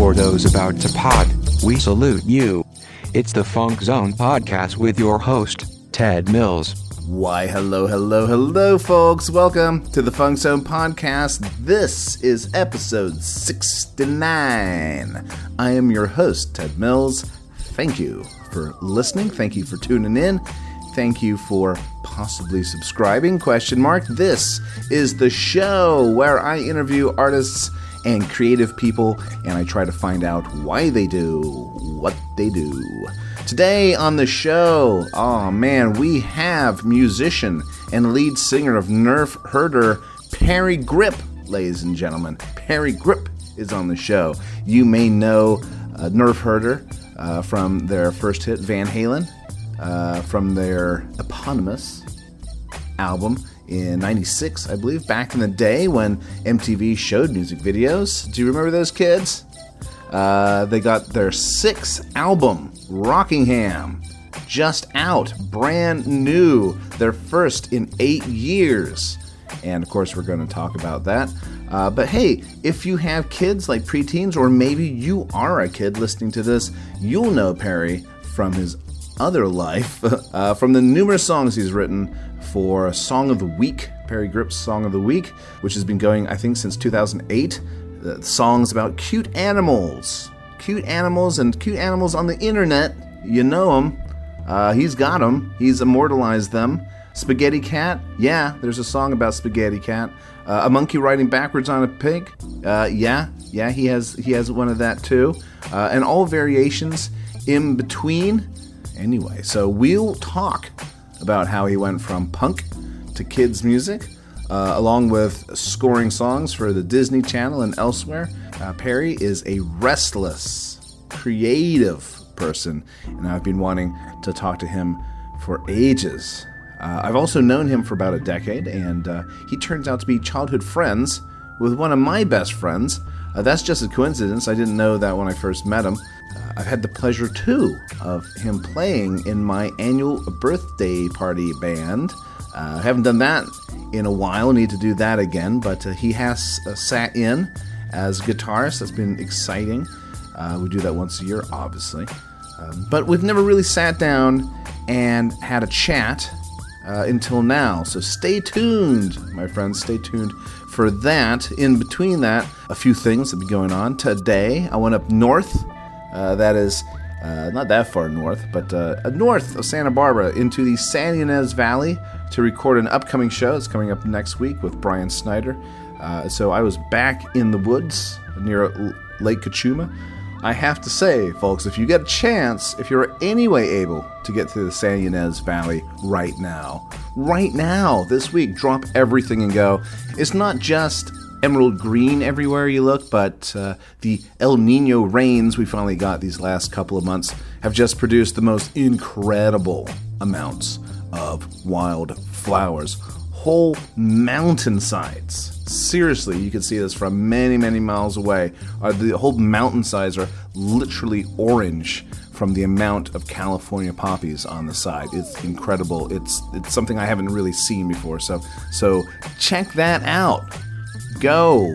for those about to pod, we salute you. It's the Funk Zone Podcast with your host, Ted Mills. Why, hello, folks. Welcome to the Funk Zone Podcast. This is episode 69. I am your host, Ted Mills. Thank you for listening. Thank you for tuning in. Thank you for possibly subscribing, ? This is the show where I interview artists and creative people, and I try to find out why they do what they do. Today on the show, we have musician and lead singer of Nerf Herder, Parry Gripp, ladies and gentlemen. Parry Gripp is on the show. You may know Nerf Herder from their first hit, Van Halen, from their eponymous album in 96, I believe, back in the day when MTV showed music videos. Do you remember those kids? They got their 6th album, Rockingham, just out, brand new, their first in 8 years. And of course, we're going to talk about that. But hey, if you have kids like preteens, or maybe you are a kid listening to this, you'll know Parry from his other life, from the numerous songs he's written for Song of the Week, Parry Gripp's Song of the Week, which has been going, I think, since 2008. Songs about cute animals and cute animals on the internet. You know them. He's got them. He's immortalized them. Spaghetti Cat. Yeah, there's a song about Spaghetti Cat. A monkey riding backwards on a pig. Yeah, he has one of that too. And all variations in between. Anyway, so we'll talk about how he went from punk to kids music, along with scoring songs for the Disney Channel and elsewhere. Parry is a restless, creative person, and I've been wanting to talk to him for ages. I've also known him for about a decade, and he turns out to be childhood friends with one of my best friends. That's just a coincidence. I didn't know that when I first met him. I've had the pleasure, too, of him playing in my annual birthday party band. I haven't done that in a while. Need to do that again, but he has sat in as a guitarist. That's been exciting. We do that once a year, obviously. But we've never really sat down and had a chat until now. So stay tuned, my friends. Stay tuned for that. In between that, a few things have been going on. Today, I went up north. That is not that far north, but north of Santa Barbara into the San Ynez Valley to record an upcoming show. It's coming up next week with Brian Snyder. So I was back in the woods near Lake Cachuma. I have to say, folks, if you get a chance, if you're any way able to get to the San Ynez Valley right now, this week, drop everything and go. It's not just emerald green everywhere you look, but the El Nino rains we finally got these last couple of months have just produced the most incredible amounts of wild flowers. Whole mountainsides. Seriously, you can see this from many, many miles away. The whole mountainsides are literally orange from the amount of California poppies on the side. It's incredible. It's something I haven't really seen before. So check that out. Go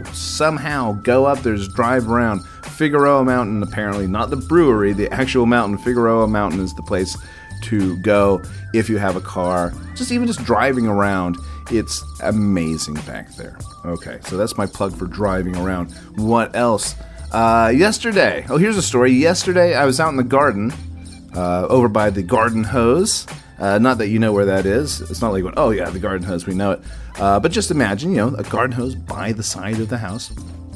up there, just drive around. Figueroa Mountain, apparently, not the brewery, the actual mountain. Figueroa Mountain is the place to go if you have a car. Just driving around, it's amazing back there. Okay, so that's my plug for driving around. What else? Yesterday, here's a story. Yesterday, I was out in the garden, over by the garden hose. Not that you know where that is. It's not like, oh yeah, the garden hose, we know it. But just imagine, a garden hose by the side of the house.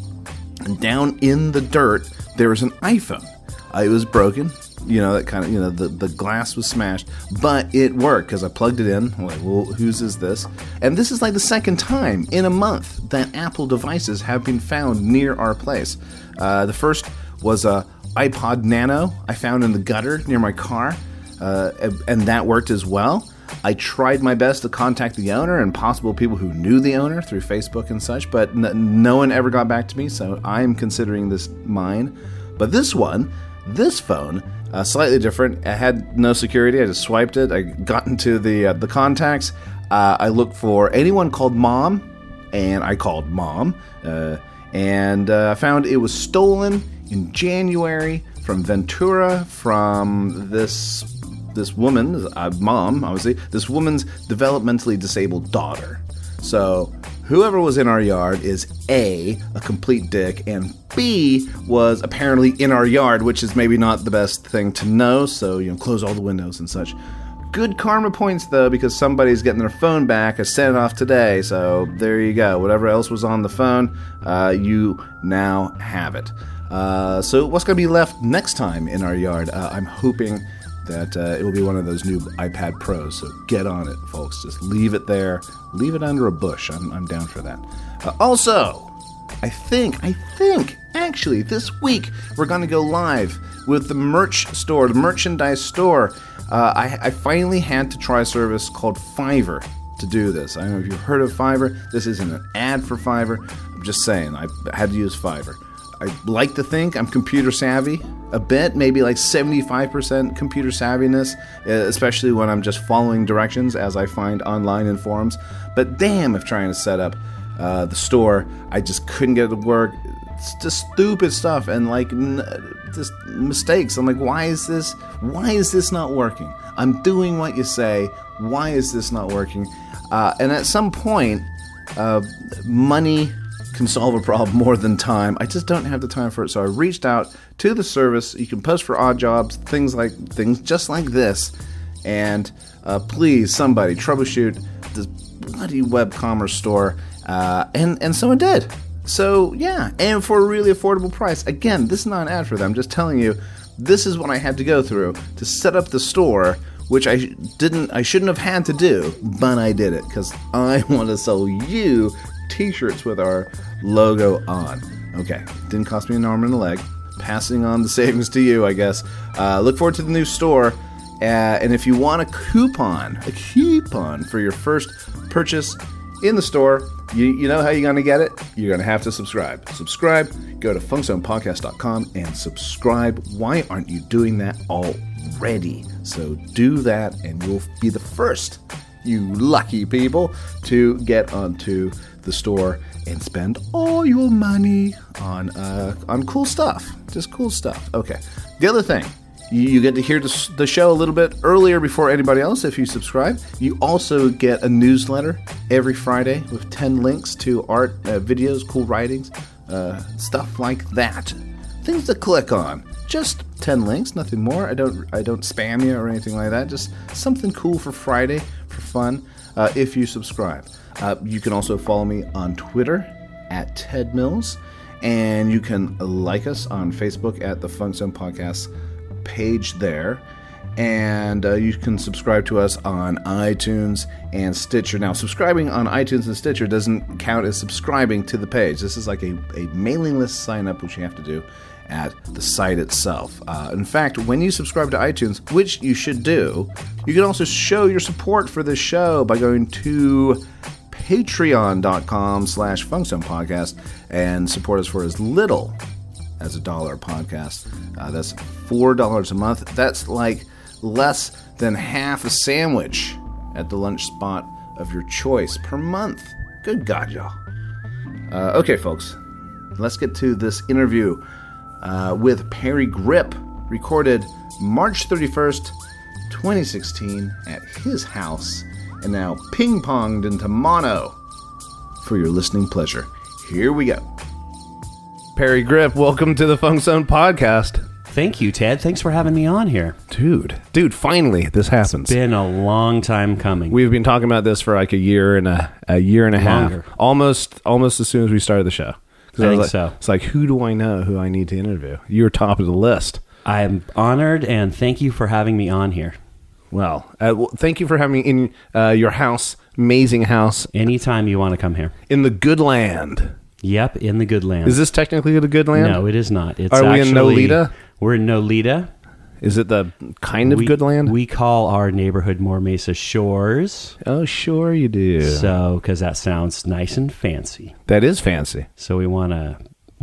And down in the dirt, there was an iPhone. It was broken. That kind of, the glass was smashed. But it worked because I plugged it in. I'm like, well, whose is this? And this is like the second time in a month that Apple devices have been found near our place. The first was a iPod Nano I found in the gutter near my car. And that worked as well. I tried my best to contact the owner and possible people who knew the owner through Facebook and such, but no one ever got back to me, so I'm considering this mine. But this phone, slightly different. I had no security. I just swiped it. I got into the contacts. I looked for anyone called Mom, and I called Mom. And I found it was stolen in January from Ventura, from this woman, mom, obviously, this woman's developmentally disabled daughter. So whoever was in our yard is A, a complete dick, and B, was apparently in our yard, which is maybe not the best thing to know, so, close all the windows and such. Good karma points, though, because somebody's getting their phone back. I sent it off today, so there you go. Whatever else was on the phone, you now have it. So what's going to be left next time in our yard? I'm hoping that it will be one of those new iPad Pros, so get on it, folks. Just leave it there. Leave it under a bush. I'm down for that. Also, I think, actually, this week, we're going to go live with the merch store, the merchandise store. I finally had to try a service called Fiverr to do this. I don't know if you've heard of Fiverr. This isn't an ad for Fiverr. I'm just saying, I had to use Fiverr. I like to think I'm computer savvy a bit, maybe like 75% computer savviness, especially when I'm just following directions as I find online in forums. But damn, if trying to set up the store, I just couldn't get it to work. It's just stupid stuff and like just mistakes. I'm like, why is this not working? I'm doing what you say. Why is this not working? And at some point, money can solve a problem more than time. I just don't have the time for it, so I reached out to the service. You can post for odd jobs, things just like this, and please, somebody troubleshoot this bloody web commerce store, and someone did. So yeah, and for a really affordable price. Again, this is not an ad for them. I'm just telling you, this is what I had to go through to set up the store, which I shouldn't have had to do, but I did it because I want to sell you t-shirts with our logo on. Okay, didn't cost me an arm and a leg. Passing on the savings to you, I guess. Look forward to the new store. And if you want a coupon for your first purchase in the store, you know how you're going to get it? You're going to have to subscribe. Go to funkzonepodcast.com and subscribe. Why aren't you doing that already? So do that and you'll be the first, you lucky people, to get onto the store and spend all your money on cool stuff. Just cool stuff. Okay. The other thing, you get to hear the show a little bit earlier before anybody else if you subscribe. You also get a newsletter every Friday with 10 links to art, videos, cool writings, stuff like that. Things to click on. Just 10 links, nothing more. I don't spam you or anything like that. Just something cool for Friday, for fun, if you subscribe. You can also follow me on Twitter at Ted Mills, and you can like us on Facebook at the Funk Zone Podcast page there, and you can subscribe to us on iTunes and Stitcher. Now, subscribing on iTunes and Stitcher doesn't count as subscribing to the page. This is like a mailing list sign up, which you have to do at the site itself. In fact, when you subscribe to iTunes, which you should do, you can also show your support for this show by going to patreon.com/funkzonepodcast and support us for as little as $1 a podcast. That's $4 a month. That's like less than half a sandwich at the lunch spot of your choice per month. Good God, y'all. Okay, folks, let's get to this interview with Perry Grip, recorded March 31st, 2016 at his house, and now ping-ponged into mono for your listening pleasure. Here we go. Perry Grip, welcome to the Funk Zone Podcast. Thank you, Ted. Thanks for having me on here. Dude, finally, this happens. It's been a long time coming. We've been talking about this for like a year and a half. Almost as soon as we started the show. I think so. It's like, who do I know who I need to interview? You're top of the list. I am honored, and thank you for having me on here. Well, thank you for having me in your house, amazing house. Anytime you want to come here. In the good land. Yep, in the good land. Is this technically the good land? No, it is not. Are we in Nolita? We're in Nolita. Is it the kind of good land? We call our neighborhood More Mesa Shores. Oh, sure you do. So, because that sounds nice and fancy. That is fancy. So we want to,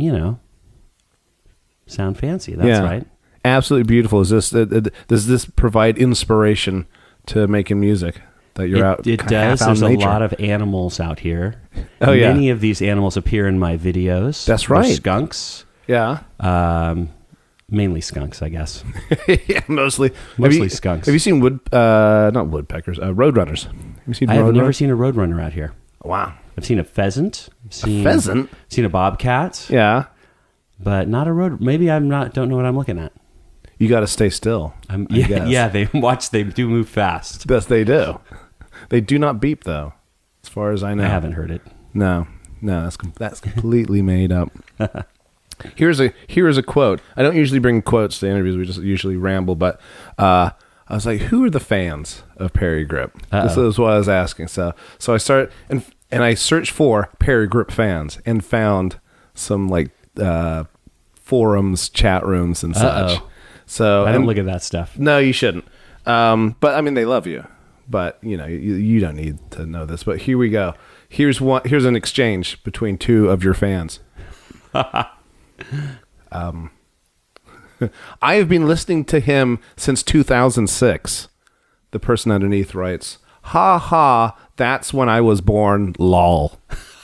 sound fancy. That's right. Absolutely beautiful. Is this? Does this provide inspiration to making music? That you're out. It does. There's a lot of animals out here. Oh yeah. Many of these animals appear in my videos. That's right. They're skunks. Yeah. Mainly skunks, I guess. Yeah, mostly skunks. Have you seen not woodpeckers, roadrunners? Have you seen I have roadrunners? never seen a roadrunner out here. Wow. I've seen a pheasant. Pheasant? Seen a bobcat. Yeah. But not a road. Maybe don't know what I'm looking at. You got to stay still. I guess. Yeah, they do move fast. Yes, they do. They do not beep, though, as far as I know. I haven't heard it. No, that's completely made up. Here's a quote. I don't usually bring quotes to interviews. We just usually ramble. But I was like, who are the fans of Perry Grip? This is what I was asking. So I started and I searched for Perry Grip fans and found some like forums, chat rooms, and such. So I don't look at that stuff. No, you shouldn't. But I mean, they love you. But you don't need to know this. But here we go. Here's an exchange between two of your fans. I have been listening to him since 2006. The person underneath writes, "Ha ha, that's when I was born, lol."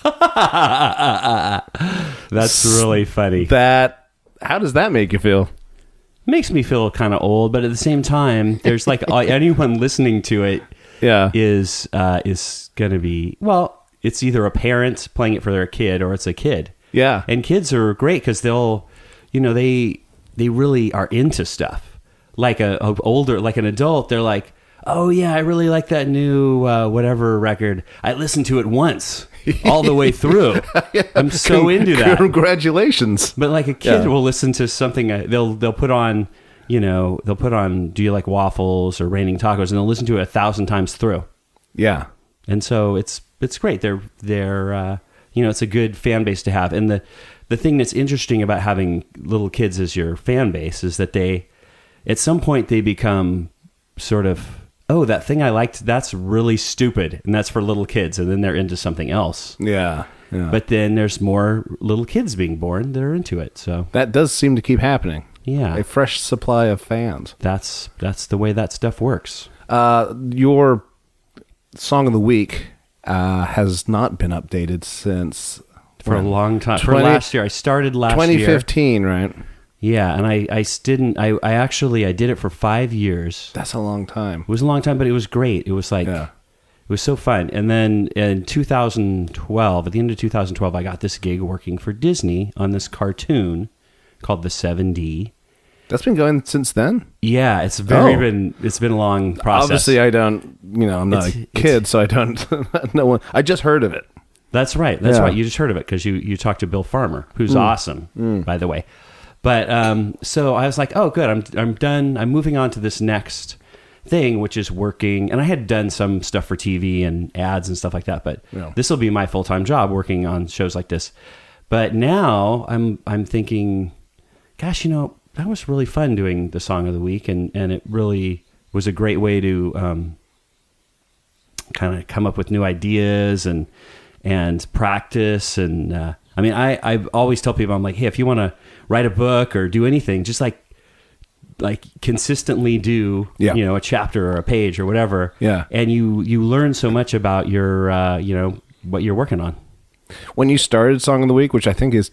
That's really funny. How does that make you feel? Makes me feel kind of old, but at the same time, there's like anyone listening to it is going to be, well, it's either a parent playing it for their kid or it's a kid. Yeah. And kids are great because they'll, they really are into stuff. Like an adult, they're like, oh yeah, I really like that new whatever record. I listened to it once, all the way through. Yeah. I'm so into that. Congratulations. But like a kid will listen to something. They'll put on, Do You Like Waffles or Raining Tacos, and they'll listen to it 1,000 times through. Yeah. And so it's great. They're it's a good fan base to have. And the thing that's interesting about having little kids as your fan base is that they, at some point, they become sort of, oh, that thing I liked, that's really stupid, and that's for little kids, and then they're into something else. Yeah. But then there's more little kids being born that are into it. So that does seem to keep happening. Yeah. A fresh supply of fans. That's the way that stuff works. Your song of the week has not been updated since... For a long time. For last year. I started last 2015, right? Yeah, and I did it for 5 years. That's a long time. It was a long time, but it was great. It was like, It was so fun. And then in 2012, at the end of 2012, I got this gig working for Disney on this cartoon called The 7D. That's been going since then? Yeah, it's been a long process. Obviously, I don't, I'm not a kid, so I don't know. I just heard of it. That's right. That's right. You just heard of it because you talked to Bill Farmer, who's awesome, by the way. But so I was like, oh, good. I'm done. I'm moving on to this next thing, which is working. And I had done some stuff for TV and ads and stuff like that. But this will be my full-time job, working on shows like this. But now I'm thinking, gosh, that was really fun doing the Song of the Week, and it really was a great way to kind of come up with new ideas and practice. And I always tell people, I'm like, hey, if you want to write a book or do anything, just like consistently do a chapter or a page or whatever. Yeah. And you learn so much about your what you're working on. When you started Song of the Week, which I think is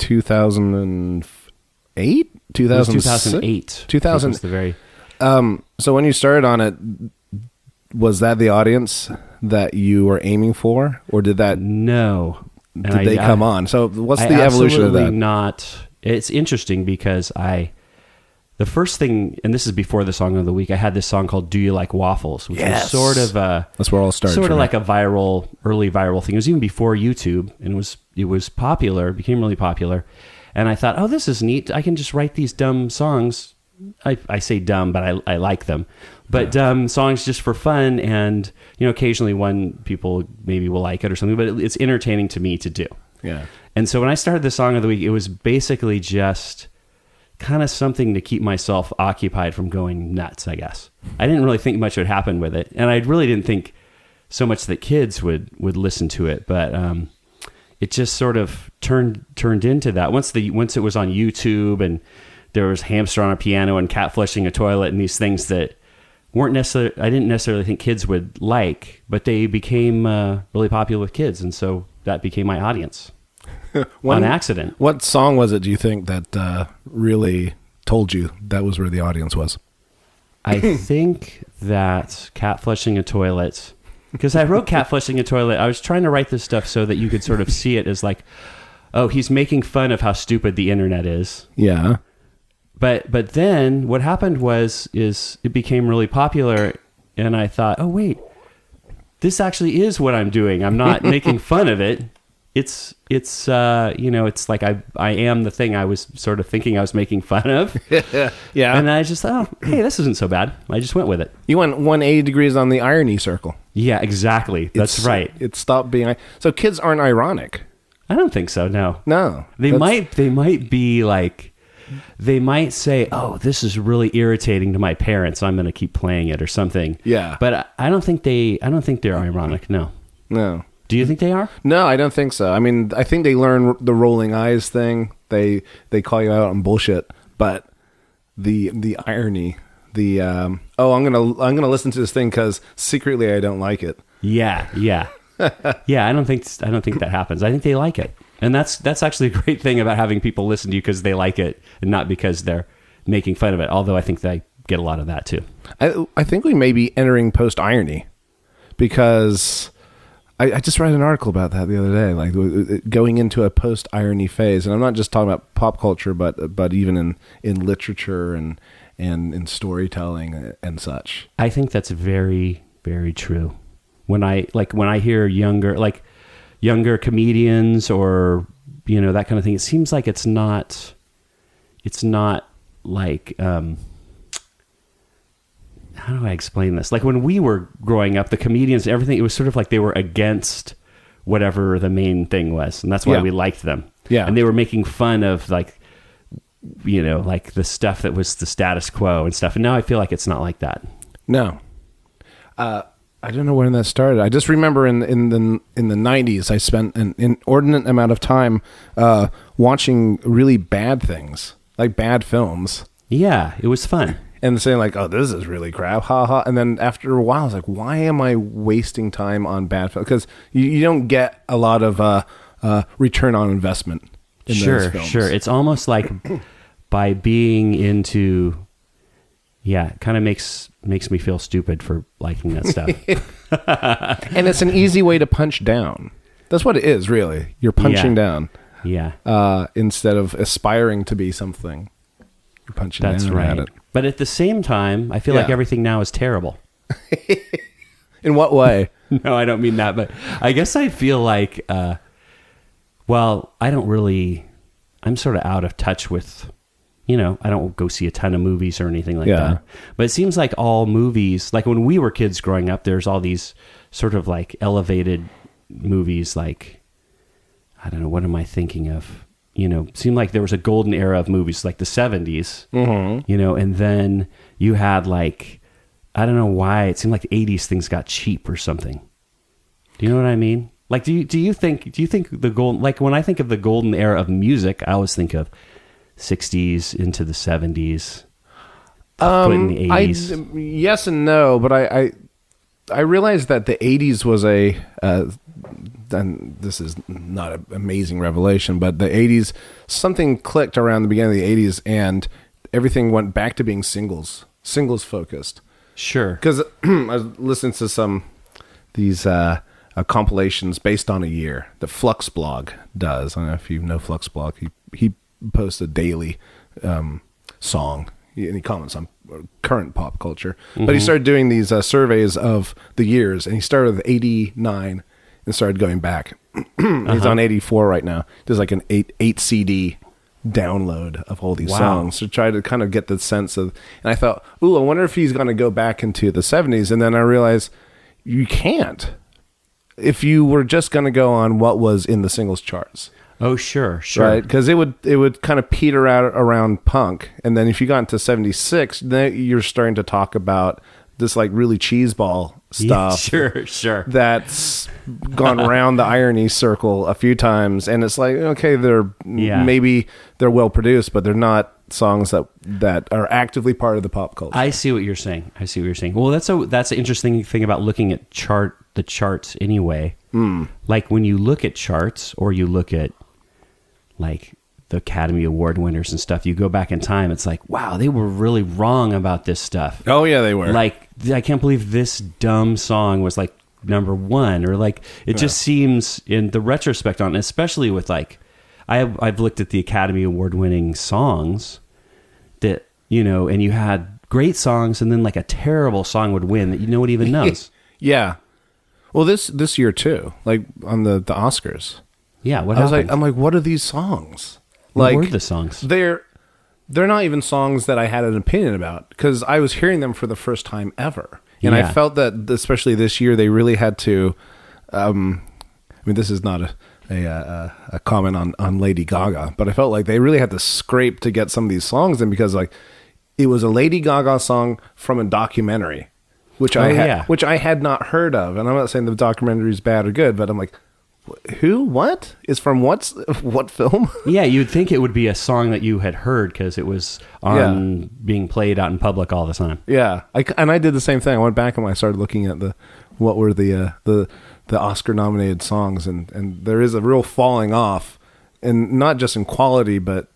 2008, 2008. 2000 was the very. So when you started on it, was that the audience that you were aiming for, or did that? No. Did they come on? So what's the evolution of that? Not. It's interesting because the first thing, and this is before the Song of the Week, I had this song called "Do You Like Waffles," which was sort of that's where it all started. Sort of like a early viral thing. It was even before YouTube, and it was popular, became really popular. And I thought, oh, this is neat. I can just write these dumb songs. I say dumb, but I like them. But dumb songs just for fun, and occasionally one people maybe will like it or something. But it's entertaining to me to do. Yeah. And so when I started the Song of the Week, it was basically just kind of something to keep myself occupied from going nuts, I guess. I didn't really think much would happen with it, and I really didn't think so much that kids would listen to it. But it just sort of turned into that. Once it was on YouTube, and there was Hamster on a Piano and Cat Flushing a Toilet and these things that weren't necessarily, I didn't necessarily think kids would like, but they became really popular with kids, and so that became my audience. on accident. What song was it, do you think, that really told you that was where the audience was? I think that Cat Flushing a Toilet, because I wrote Cat Flushing a Toilet. I was trying to write this stuff so that you could sort of see it as like, oh, he's making fun of how stupid the internet is. Yeah. But then what happened is it became really popular, and I thought, oh wait, this actually is what I'm doing. I'm not making fun of it. It's it's like I am the thing I was sort of thinking I was making fun of. Yeah. And I just thought, oh, hey, this isn't so bad. I just went with it. You went 180 degrees on the irony circle. Yeah, exactly. That's right. It stopped being... So kids aren't ironic. I don't think so. No. They That's- might be like, they might say, oh, this is really irritating to my parents. I'm going to keep playing it or something. Yeah. But I don't think they're ironic. No. No. Do you think they are? No, I don't think so. I mean, I think they learn the rolling eyes thing. They call you out on bullshit, but the irony, I'm gonna listen to this thing because secretly I don't like it. Yeah. Yeah, I don't think that happens. I think they like it, and that's actually a great thing about having people listen to you because they like it and not because they're making fun of it. Although I think they get a lot of that too. I think we may be entering post irony because. I just read an article about that the other day, like going into a post-irony phase. And I'm not just talking about pop culture, but even in literature and in storytelling and such. I think that's very, very true. When I hear younger comedians or, that kind of thing, it seems like it's not like, how do I explain this? Like when we were growing up, the comedians, everything, it was sort of like they were against whatever the main thing was. And that's why we liked them. Yeah. And they were making fun of like the stuff that was the status quo and stuff. And now I feel like it's not like that. No. I don't know when that started. I just remember in the 90s, I spent an inordinate amount of time watching really bad things, like bad films. Yeah, it was fun. And saying like, oh, this is really crap, ha ha. And then after a while, I was like, why am I wasting time on bad films? Because you don't get a lot of return on investment in those films. Sure. It's almost like by being into, it kind of makes me feel stupid for liking that stuff. And it's an easy way to punch down. That's what it is, really. You're punching down. Yeah. Instead of aspiring to be something. You're punching That's down right. at it. But at the same time, I feel like everything now is terrible. In what way? No, I don't mean that, but I guess I feel like, I'm sort of out of touch with, I don't go see a ton of movies or anything like that. But it seems like all movies, like when we were kids growing up, there's all these sort of like elevated movies, like, I don't know, what am I thinking of? Seemed like there was a golden era of movies, like the 70s, and then you had like, I don't know why, it seemed like the 80s things got cheap or something. Do you know what I mean? Like, do you think the golden, like when I think of the golden era of music, I always think of 60s into the 70s, put in the 80s. Yes and no, but I realized that the 80s was and this is not an amazing revelation, but the 80s, something clicked around the beginning of the 80s and everything went back to being singles focused. Sure. Because I was listening to these compilations based on a year that Flux Blog does. I don't know if you know Flux Blog. He posts a daily song and he comments on current pop culture. Mm-hmm. But he started doing these surveys of the years, and he started with 89 and started going back. He's on 84 right now. There's like an 8 CD download of all these songs to try to kind of get the sense of. And I thought, ooh, I wonder if he's going to go back into the 70s. And then I realized you can't. If you were just going to go on what was in the singles charts. Oh, sure. Right? Because it would kind of peter out around punk. And then if you got into 76, then you're starting to talk about this like really cheeseball stuff. Yeah, sure. That's gone around the irony circle a few times. And it's like, okay, maybe they're well produced, but they're not songs that are actively part of the pop culture. I see what you're saying. Well, that's an interesting thing about looking at the charts anyway. Like when you look at charts or you look at like the Academy Award winners and stuff, you go back in time, it's like, wow, they were really wrong about this stuff. Oh yeah, they were. Like, I can't believe this dumb song was like number one, or like, it just seems in the retrospect on, especially with like, I've looked at the Academy Award winning songs that, you know, and you had great songs and then like a terrible song would win that no one even knows. Yeah. Well, this year too, like on the Oscars. Yeah. What I was happened? like, I'm like, what are these songs? What Like, were the songs? They're not even songs that I had an opinion about, because I was hearing them for the first time ever. And I felt that, especially this year, they really had to, I mean, this is not a comment on Lady Gaga, but I felt like they really had to scrape to get some of these songs in, because like it was a Lady Gaga song from a documentary, which I had not heard of. And I'm not saying the documentary is bad or good, but I'm like, who? What is from what film? Yeah, you'd think it would be a song that you had heard because it was on being played out in public all the time. Yeah, I did the same thing. I went back and I started looking at what were the Oscar nominated songs, and there is a real falling off, and not just in quality, but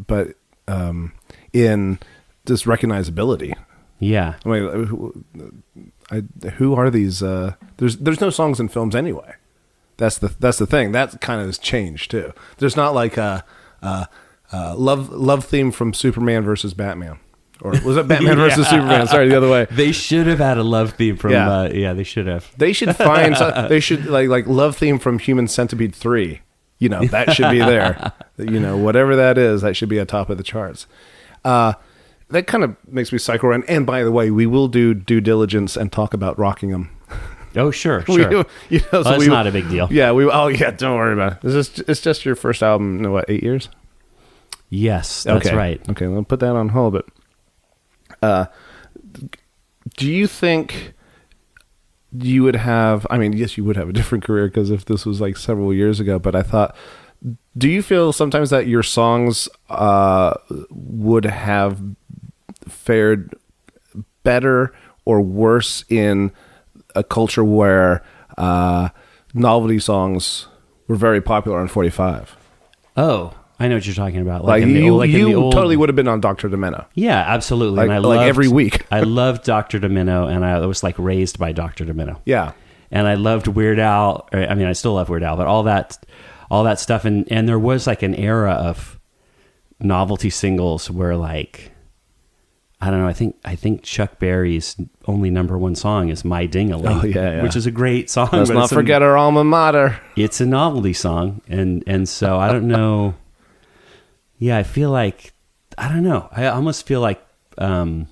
in just recognizability. Yeah, I mean, who are these? There's no songs in films anyway. That's the thing. That kind of has changed too. There's not like a love theme from Superman versus Batman, or was it Batman versus Superman? Sorry, the other way. They should have had a love theme from. They should have. They should find. They should like love theme from Human Centipede 3. You know, that should be there. You know, whatever that is, that should be at top of the charts. That kind of makes me cycle around. And by the way, we will do due diligence and talk about Rockingham. Oh, sure. That's not a big deal. Yeah, don't worry about it. It's just your first album in, 8 years? Yes, that's right. Okay, we'll put that on hold. But do you think you would have, I mean, yes, you would have a different career, because if this was like several years ago, but I thought, do you feel sometimes that your songs would have fared better or worse in a culture where novelty songs were very popular on 45? Oh, I know what you're talking about. Like you totally would have been on Dr. Demento. Yeah, absolutely. Like, and I loved, every week. I loved Dr. Demento, and I was like raised by Dr. Demento. Yeah. And I loved Weird Al. I mean, I still love Weird Al, but all that stuff. And there was like an era of novelty singles where, like, I don't know, I think Chuck Berry's only number one song is My Ding-a-ling, which is a great song. Let's not forget our alma mater. It's a novelty song. And so I don't know. Yeah, I feel like, I don't know. I almost feel like, I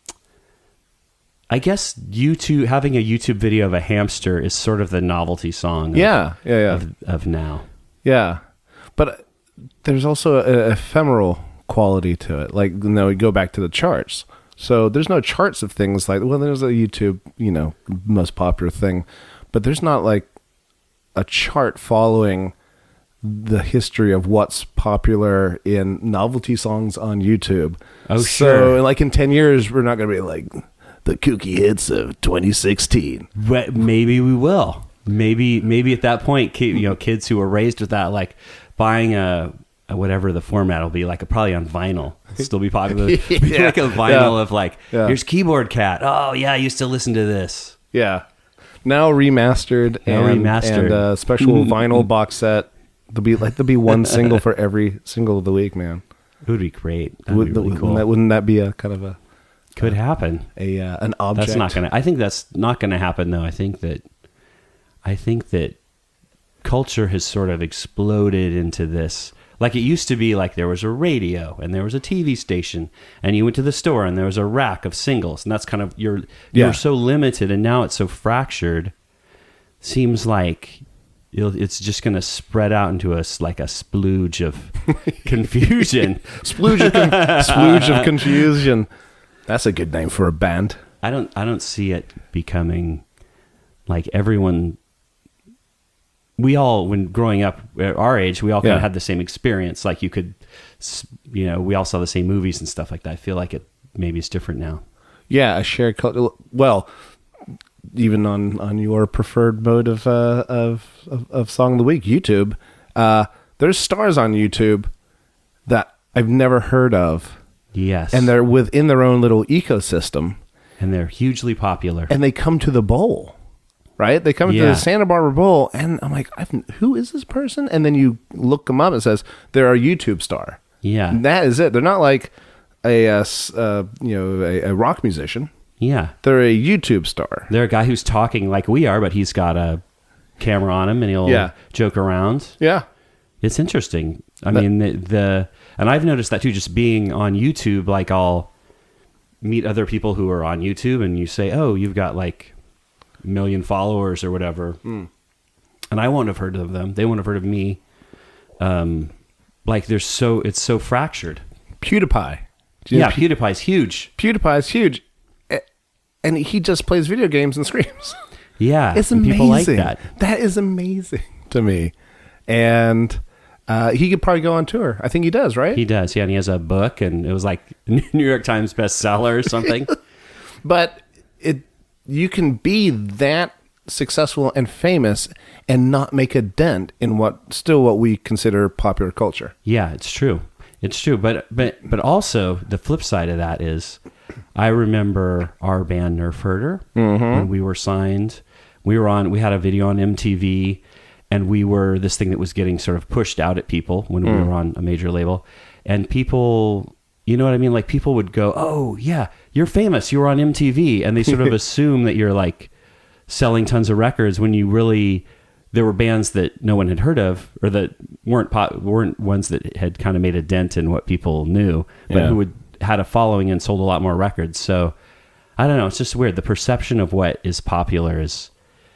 guess having a YouTube video of a hamster is sort of the novelty song of now. Yeah. But there's also an ephemeral quality to it. Like, we go back to the charts. So there's no charts of things like, well, there's a YouTube, most popular thing, but there's not like a chart following the history of what's popular in novelty songs on YouTube. Oh, sure. So like in 10 years, we're not going to be like the kooky hits of 2016. But maybe we will. Maybe at that point, kids who were raised with that, like buying a whatever the format will be, like probably on vinyl, it'll still be popular. Like a vinyl of like, here's Keyboard Cat. Oh yeah, I used to listen to this. Yeah. Now remastered and special vinyl box set. There'll be one single for every single of the week, man. It would be great. That'd be really cool. Wouldn't that be a kind of a could happen? An object. That's not gonna. I think that's not gonna happen though. I think that culture has sort of exploded into this. Like it used to be, like there was a radio and there was a TV station, and you went to the store and there was a rack of singles, and that's kind of you're so limited, and now it's so fractured. Seems like it's just going to spread out into like a splooge of confusion. Splooge of confusion. That's a good name for a band. I don't see it becoming like everyone. We all, when growing up at our age, we all kind of had the same experience. Like you could, we all saw the same movies and stuff like that. I feel like maybe it's different now. Yeah, a shared culture. Well, even on your preferred mode of song of the week, YouTube, there's stars on YouTube that I've never heard of, Yes. and they're within their own little ecosystem, and they're hugely popular. and they come to the bowl, right? They come to Yeah. the Santa Barbara Bowl, and I'm like, who is this person? And then you look them up, and it says they're a YouTube star. Yeah. And that is it. They're not like a rock musician. Yeah. They're a YouTube star. They're a guy who's talking like we are, but he's got a camera on him and he'll joke around. Yeah. It's interesting. I mean, and I've noticed that too, just being on YouTube, like I'll meet other people who are on YouTube and you say, oh, you've got like 1 million followers or whatever. And I won't have heard of them. They won't have heard of me. Like it's so fractured. PewDiePie. Yeah, PewDiePie's huge. PewDiePie's huge. And he just plays video games and screams. Yeah. It's and amazing. People like that. That is amazing to me. And he could probably go on tour. I think he does, right? He does, yeah. And he has a book, and it was like New York Times bestseller or something. But you can be that successful and famous and not make a dent in what we consider popular culture. Yeah, it's true. It's true. But also the flip side of that is, I remember our band Nerf Herder when we were signed. We had a video on MTV, and we were this thing that was getting sort of pushed out at people when we were on a major label. And people, you know what I mean? Like people would go, oh yeah, you're famous. You were on MTV. And they sort of assume that you're like selling tons of records when you really, there were bands that no one had heard of or that weren't ones that had kind of made a dent in what people knew, but who had a following and sold a lot more records. So I don't know. It's just weird. The perception of what is popular is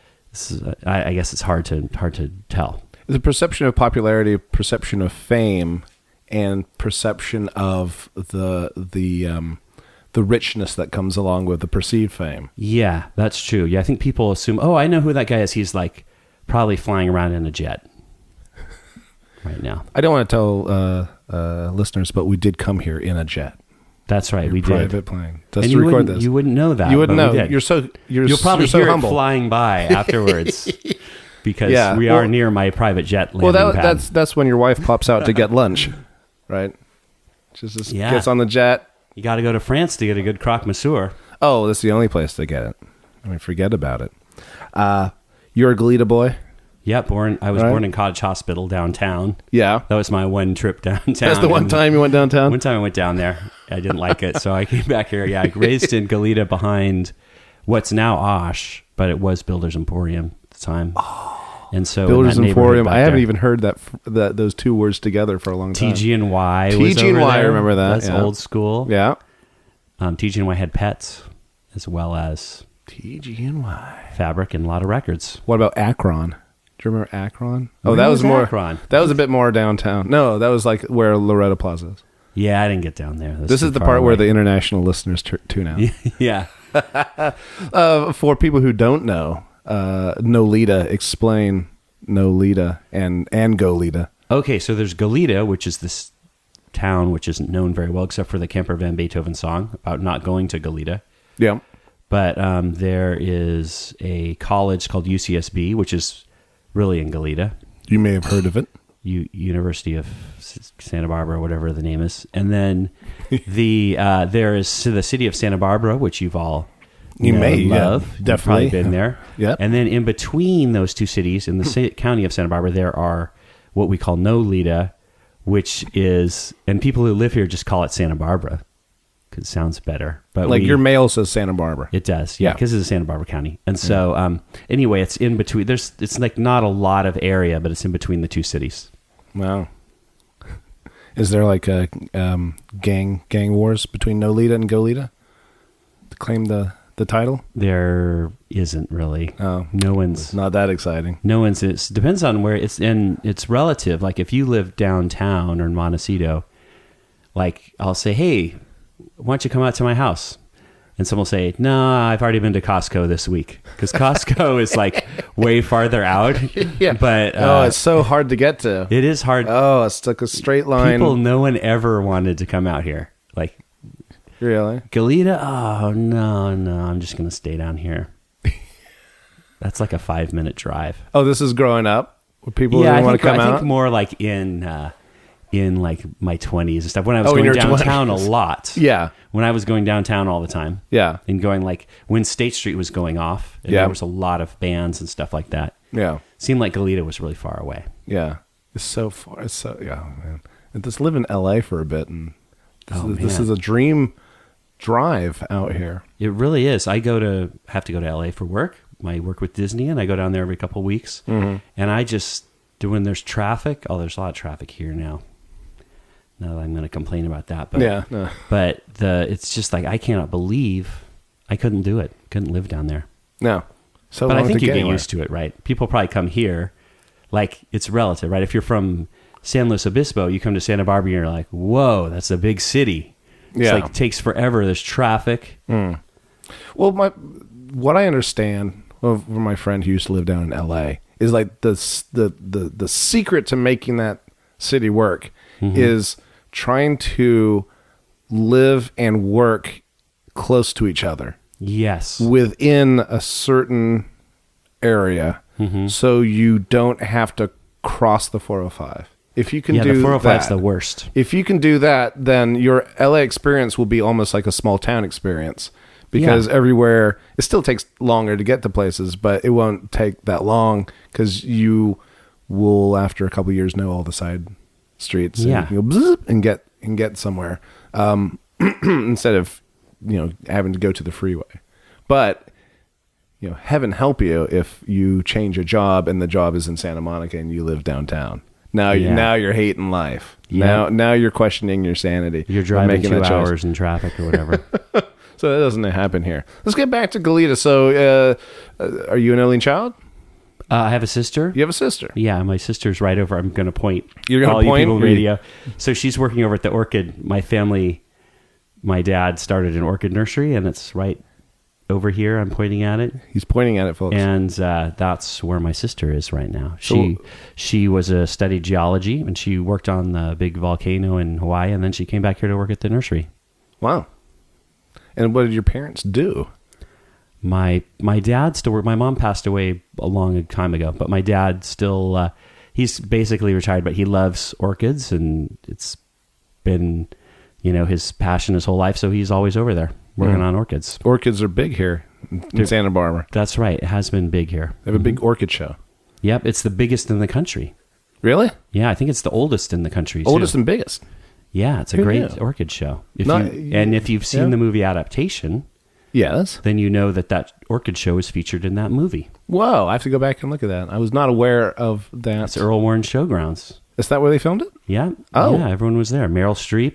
I guess it's hard to tell. The perception of popularity, perception of fame, and perception of the richness that comes along with the perceived fame. Yeah, that's true. Yeah, I think people assume, oh, I know who that guy is. He's like probably flying around in a jet right now. I don't want to tell listeners, but we did come here in a jet. That's right, we did. Private plane. Just and to record this. You wouldn't know that. You wouldn't know. You'll probably you're so hear humble. it flying by afterwards because we are near my private jet landing pad. That's when your wife pops out to get lunch, right? Just gets on the jet. You got to go to France to get a good croque monsieur. Oh, that's the only place to get it. I mean, forget about it. You're a Goleta boy? Yeah, I was born in Cottage Hospital downtown. Yeah. That was my one trip downtown. That's the one time you went downtown? One time I went down there. I didn't like it, so I came back here. Yeah, I raised in Goleta behind what's now Osh, but it was Builders Emporium at the time. Oh, and so Builders Emporium. I haven't even heard that those two words together for a long time. TG&Y. TG&Y, I remember that. That's old school. Yeah. TG&Y had pets as well as TG&Y fabric and a lot of records. What about Akron? Do you remember Akron? Oh, Where that was more. Akron? That was a bit more downtown. No, that was like where Loretta Plaza is. Yeah, I didn't get down there. This is the part where the international listeners tune out. Yeah. For people who don't know, Nolita, explain Nolita and Goleta. Okay, so there's Goleta, which is this town which isn't known very well except for the Kemper Van Beethoven song about not going to Goleta. Yeah. But there is a college called UCSB, which is really in Goleta. You may have heard of it. University of Santa Barbara, whatever the name is. And then there is the city of Santa Barbara, which you've all love. Yeah, definitely. You've probably been there. Yeah. And then in between those two cities, in the county of Santa Barbara, there are what we call Nolita, which is, and people who live here just call it Santa Barbara because it sounds better. But like your mail says Santa Barbara. It does, yeah, because it's Santa Barbara County. And so anyway, it's in between. It's like not a lot of area, but it's in between the two cities. Wow. Is there like a gang wars between Nolita and Goleta to claim the title? There isn't really. Oh, no one's. It's not that exciting. No one's. It depends on where it's in. It's relative. Like if you live downtown or in Montecito, like I'll say, hey, why don't you come out to my house? And someone will say, no, I've already been to Costco this week. Because Costco is like way farther out. Yeah. But it's so hard to get to. It is hard. Oh, it's like a straight line. No one ever wanted to come out here. Like, really? Goleta? Oh, no, I'm just going to stay down here. That's like a 5-minute drive. Oh, this is growing up? Where people didn't want to come out? I think more like in in like my 20s and stuff when I was in going your downtown 20s. a lot. Yeah. When I was going downtown all the time. Yeah. And going like when State Street was going off, and there was a lot of bands and stuff like that. Yeah. Seemed like Goleta was really far away. Yeah. It's so far. It's so, yeah, man. And just live in LA for a bit. And this is a dream drive out here. It really is. I have to go to LA for work. I work with Disney and I go down there every couple of weeks. Mm-hmm. And I just, when there's traffic, there's a lot of traffic here now. Not that I'm going to complain about that, but yeah, no. But it's just like I cannot believe I couldn't do it. Couldn't live down there. No. So but I long think to you get anywhere. used to it, right? People probably come here, like it's relative, right? If you're from San Luis Obispo, you come to Santa Barbara, and you're like, "Whoa, that's a big city." It's Yeah. like it takes forever. There's traffic. Mm. Well, what I understand from my friend who used to live down in L.A. is like the secret to making that city work is trying to live and work close to each other. Yes. Within a certain area, so you don't have to cross the 405. If you can do the 405 is that, the worst. If you can do that, then your LA experience will be almost like a small town experience because everywhere it still takes longer to get to places, but it won't take that long because you will, after a couple of years, know all the side streets. And you can go bzzz and get somewhere instead of having to go to the freeway. But heaven help you if you change a job and the job is in Santa Monica and you live downtown. Now you're hating life. Yeah. Now you're questioning your sanity. You're driving 2 hours in traffic or whatever. So that doesn't happen here. Let's get back to Goleta. So are you an only child? I have a sister. You have a sister? Yeah, my sister's right over. I'm going to point. You're going to point? You people radio. So she's working over at the Orchid. My dad started an orchid nursery, and it's right over here. I'm pointing at it. He's pointing at it, folks. And that's where my sister is right now. She studied geology, and she worked on the big volcano in Hawaii, and then she came back here to work at the nursery. Wow. And what did your parents do? My dad still worked. My mom passed away a long time ago, but my dad still, he's basically retired, but he loves orchids, and it's been, his passion his whole life, so he's always over there working on orchids. Orchids are big here in Santa Barbara. That's right. It has been big here. They have a big orchid show. Yep, it's the biggest in the country. Really? Yeah, I think it's the oldest in the country, too. Oldest and biggest? Yeah, it's a great orchid show. If you've seen the movie adaptation, yes, then you know that orchid show is featured in that movie. Whoa, I have to go back and look at that. I was not aware of that. It's Earl Warren Showgrounds. Is that where they filmed it? Yeah. Oh. Yeah, everyone was there. Meryl Streep,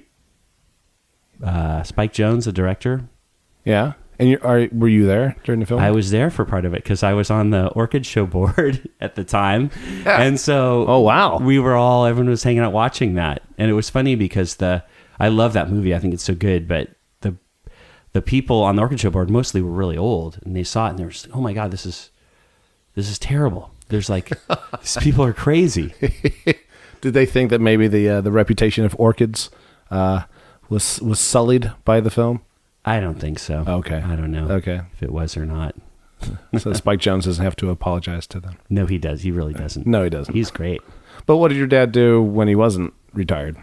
Spike Jonze, the director. Yeah. And were you there during the film? I was there for part of it because I was on the Orchid Show board at the time. Yeah. And so everyone was hanging out watching that. And it was funny because I love that movie. I think it's so good. But the people on the Orchid Show board mostly were really old. And they saw it and they were just like, oh my God, this is terrible. There's like, these people are crazy. Did they think that maybe the reputation of orchids was sullied by the film? I don't think so. Okay. I don't know if it was or not. So Spike Jonze doesn't have to apologize to them. No, he does. He really doesn't. No, he doesn't. He's great. But what did your dad do when he wasn't retired?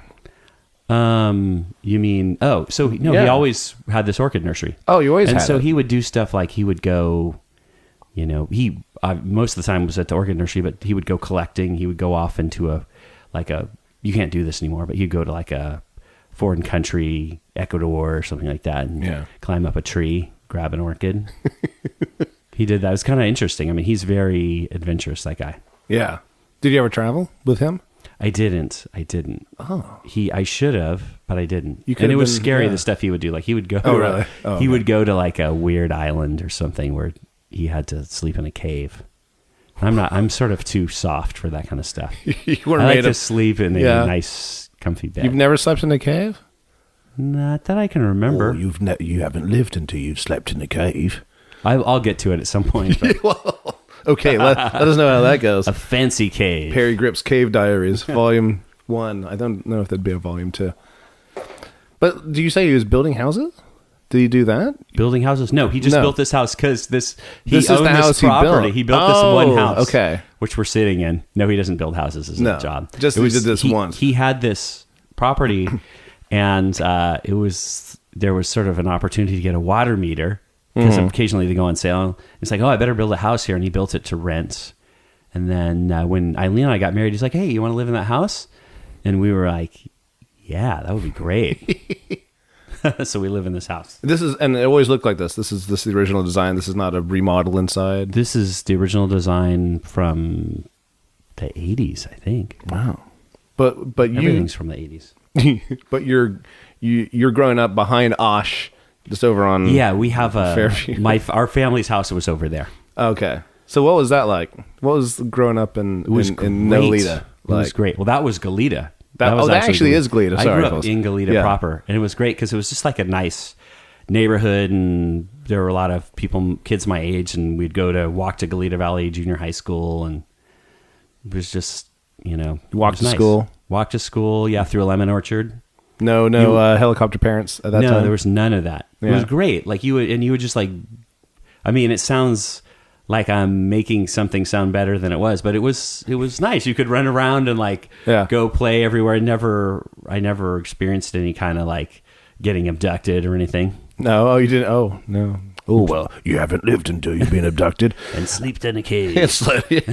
You mean, he always had this orchid nursery. Oh, you always had it. And so it. he would do stuff like he would go, he most of the time was at the orchid nursery, but he would go collecting. He would go off into you can't do this anymore, but he'd go to like a foreign country, Ecuador or something like that, and climb up a tree, grab an orchid. He did that. It was kind of interesting. I mean, he's very adventurous, that guy. Yeah. Did you ever travel with him? I didn't. Oh. I should have, but I didn't. And it was scary, the stuff he would do. Like he would go really? He would go to like a weird island or something where he had to sleep in a cave. I'm sort of too soft for that kind of stuff. You weren't I like made to of sleep in a nice, comfy bed. You've never slept in a cave? Not that I can remember. Oh, you haven't lived until you've slept in a cave. I'll get to it at some point. But Okay, let us know how that goes. a fancy cave. Perry Grip's Cave Diaries, Volume 1. I don't know if that'd be a Volume 2. But do you say he was building houses? Did he do that? Building houses? No, he just No. built this house because he This is owned the this house he property. built. He built this one house, okay. which we're sitting in. No, he doesn't build houses as No, a job. just he did this once. He had this property, and there was sort of an opportunity to get a water meter because occasionally they go on sale. It's like, oh, I better build a house here, and he built it to rent. And then when Eileen and I got married, he's like, hey, you want to live in that house? And we were like, yeah, that would be great. So we live in this house. And it always looked like this. This is the original design. This is not a remodel inside. This is the original design from the 80s, I think. Wow. But Everything's from the 80s. but you're growing up behind Osh, just over on. Yeah, we have Fairview. our family's house was over there. Okay. So what was that like? What was growing up in Nolita? It was great. Well, that was Goleta. That was actually is Goleta. I Sorry, grew up folks. in Goleta Yeah. proper, and it was great because it was just like a nice neighborhood, and there were a lot of kids my age, and we'd walk to Goleta Valley Junior High School, and it was just, Walk to school? Walk to school, yeah, through a lemon orchard. No helicopter parents at that time? No, there was none of that. It Yeah. was great. Like you would just like, I mean, it sounds like I'm making something sound better than it was, but it was nice. You could run around and go play everywhere. I never experienced any kind of like getting abducted or anything. No, you didn't. Oh, no. Oh, well, you haven't lived until you've been abducted. And slept in a cave. Slept in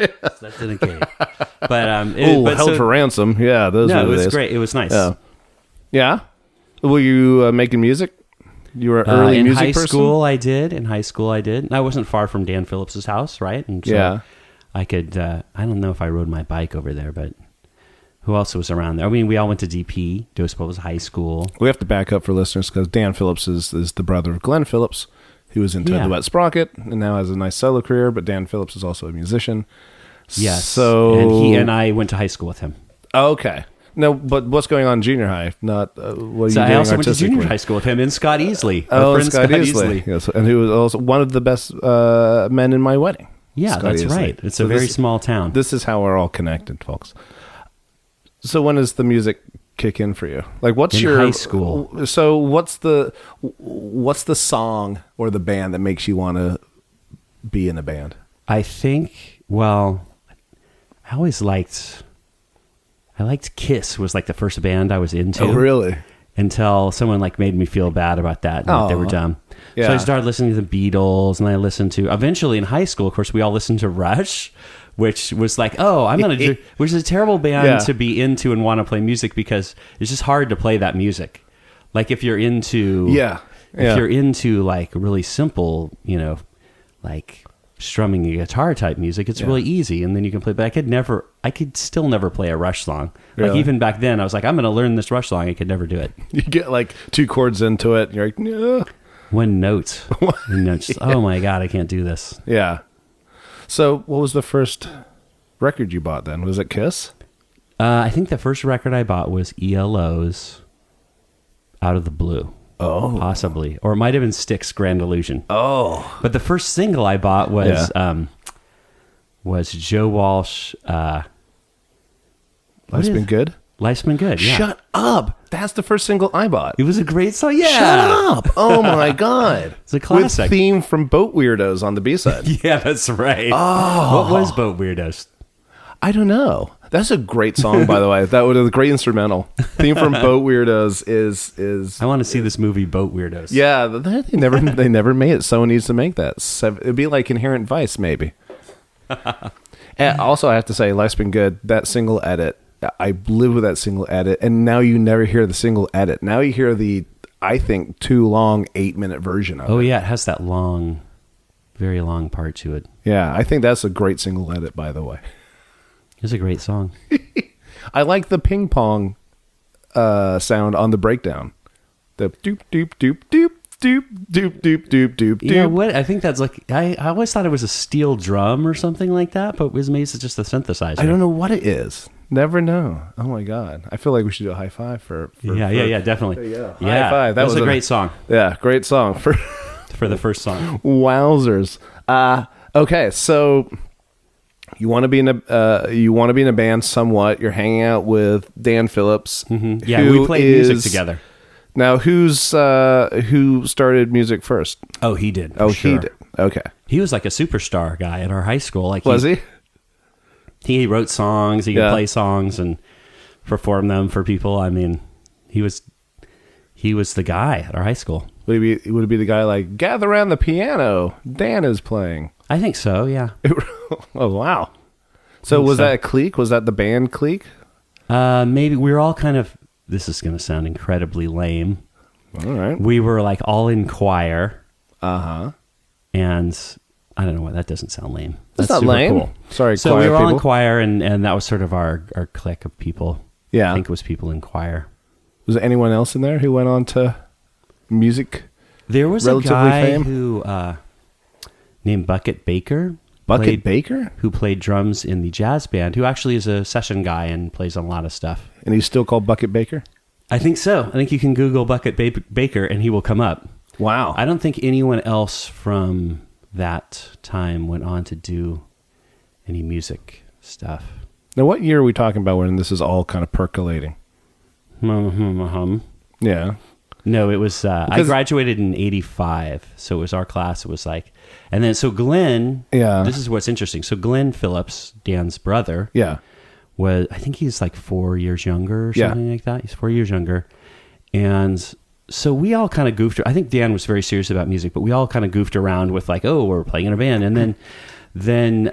a cave. But held for ransom. Yeah, those were it the was days. great. It was nice. Yeah. Were you making music? You were an early in music high person? school, I did. In high school, I did. I wasn't far from Dan Phillips's house, right? And so Yeah. I could. I don't know if I rode my bike over there, but who else was around there? I mean, we all went to DP, Dos Pueblos High School. We have to back up for listeners because Dan Phillips is the brother of Glenn Phillips, who was into Yeah. the Wet Sprocket and now has a nice solo career. But Dan Phillips is also a musician. Yes. So and he and I went to high school with him. Okay. No, but what's going on in junior high? Not what are you So doing I also went to artistically? junior high school with him and Scott Easley. Our Oh, friend Scott Scott Easley. Yes, and who was also one of the best men in my wedding. Yeah, Scott that's Easley. right. It's So a very this- small town. This is how we're all connected, folks. So when does the music kick in for you? Like, what's In your high school. So what's the song or the band that makes you want to be in a band? I think. Well, I always liked Kiss. Was like the first band I was into. Oh, really? Until someone like made me feel bad about that, and that they were dumb. Yeah. So I started listening to the Beatles, and I listened to. Eventually, in high school, of course, we all listened to Rush, which was like, oh, I'm gonna do. Which is a terrible band Yeah. to be into and want to play music because it's just hard to play that music. Like if you're into, if you're into like really simple, like strumming a guitar type music, it's really easy, and then you can play. But I could still never play a Rush song. Like Really? even back then, I was like, I'm going to learn this Rush song. I could never do it. You get like 2 chords into it, and you're like, no. One note. One note. Oh my God, I can't do this. Yeah. So what was the first record you bought then? Was it Kiss? I think the first record I bought was ELO's Out of the Blue. Oh. Possibly. Or it might have been Styx Grand Illusion. Oh. But the first single I bought was Joe Walsh. Life's Been Good? Life's Been Good, yeah. Shut up. That's the first single I bought. It was a great song. Yeah. Shut up. Oh my God. It's a classic. With theme from Boat Weirdos on the B-side. Yeah, that's right. Oh. What was Boat Weirdos? I don't know. That's a great song, by the way. That was a great instrumental. Theme from Boat Weirdos is I want to see this movie, Boat Weirdos. yeah. They never made it. Someone needs to make that. It'd be like Inherent Vice, maybe. And also, I have to say, Life's Been Good. That single edit, I live with that single edit, and now you never hear the single edit. Now you hear the, I think, too long 8-minute version of it. Oh yeah, it has that long, very long part to it. Yeah, I think that's a great single edit, by the way. It's a great song. I like the ping pong sound on the breakdown. The doop doop doop doop doop doop doop doop doop. Yeah, what I think that's like. I always thought it was a steel drum or something like that, but it was maybe it's just a synthesizer. I don't know what it is. Never know. Oh my God! I feel like we should do a high five for Yeah, definitely. Yeah. Yeah, High five. That was a great song Yeah, great song for for the first song. wowzers. Okay, so you want to be in a band somewhat. You're hanging out with Dan Phillips. Yeah, we played music together. Now, who started music first? Oh, he did. Oh, sure. he did. Okay. He was like a superstar guy at our high school. Like, Was he? He wrote songs. He could Yeah. play songs and perform them for people. I mean, he was the guy at our high school. Would it be the guy like, gather around the piano, Dan is playing? I think so. Yeah. Oh, wow. So was that a clique? Was that the band clique? Maybe we were all kind of. This is going to sound incredibly lame. All right. We were like all in choir. Uh-huh. And I don't know why that doesn't sound lame. That's That's not super lame. cool. Sorry, so choir we were all in people. choir, and that was sort of our clique of people. Yeah. I think it was people in choir. Was there anyone else in there who went on to music? There was a Relatively guy fame? who named Bucket Baker. Bucket Baker? Who played drums in the jazz band, who actually is a session guy and plays on a lot of stuff. And he's still called Bucket Baker? I think so. I think you can Google Bucket Baker and he will come up. Wow. I don't think anyone else from that time went on to do any music stuff. Now, what year are we talking about when this is all kind of percolating? Yeah. No, it was, I graduated in 85. So it was our class. It was like, and then, so Glenn, Yeah. this is what's interesting. So Glenn Phillips, Dan's brother, Yeah. I think he's like 4 years younger or Yeah. something like that. He's 4 years younger. And so we all kind of goofed. I think Dan was very serious about music, but we all kind of goofed around with like, oh, we're playing in a band. And then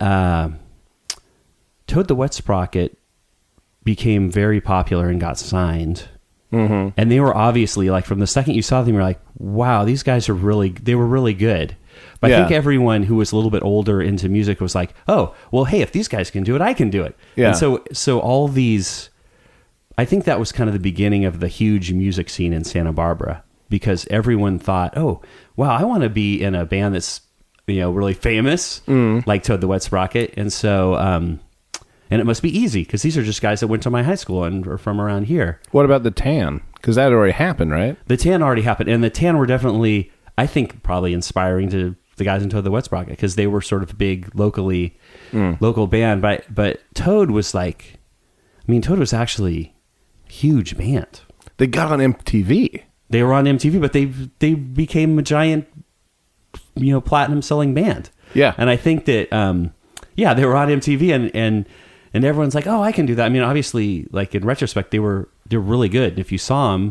Toad the Wet Sprocket became very popular and got signed. Mm-hmm. And they were obviously like, from the second you saw them, you're like, wow, these guys they were really good. But I think everyone who was a little bit older into music was like, oh, well, hey, if these guys can do it, I can do it. Yeah. And so all these, I think that was kind of the beginning of the huge music scene in Santa Barbara, because everyone thought, oh, wow, I want to be in a band that's, really famous, like Toad the Wet Sprocket. And so, and it must be easy because these are just guys that went to my high school and are from around here. What about the Tan? Because that already happened, right? The Tan already happened. And the Tan were definitely, I think, probably inspiring to the guys in Toad the Wet Sprocket because they were sort of a big local band. But Toad was Toad was actually a huge band. They got on MTV. They were on MTV, but they became a giant, platinum selling band. Yeah. And I think that, they were on MTV and everyone's like, oh, I can do that. I mean, obviously, like in retrospect, they're really good. And if you saw them,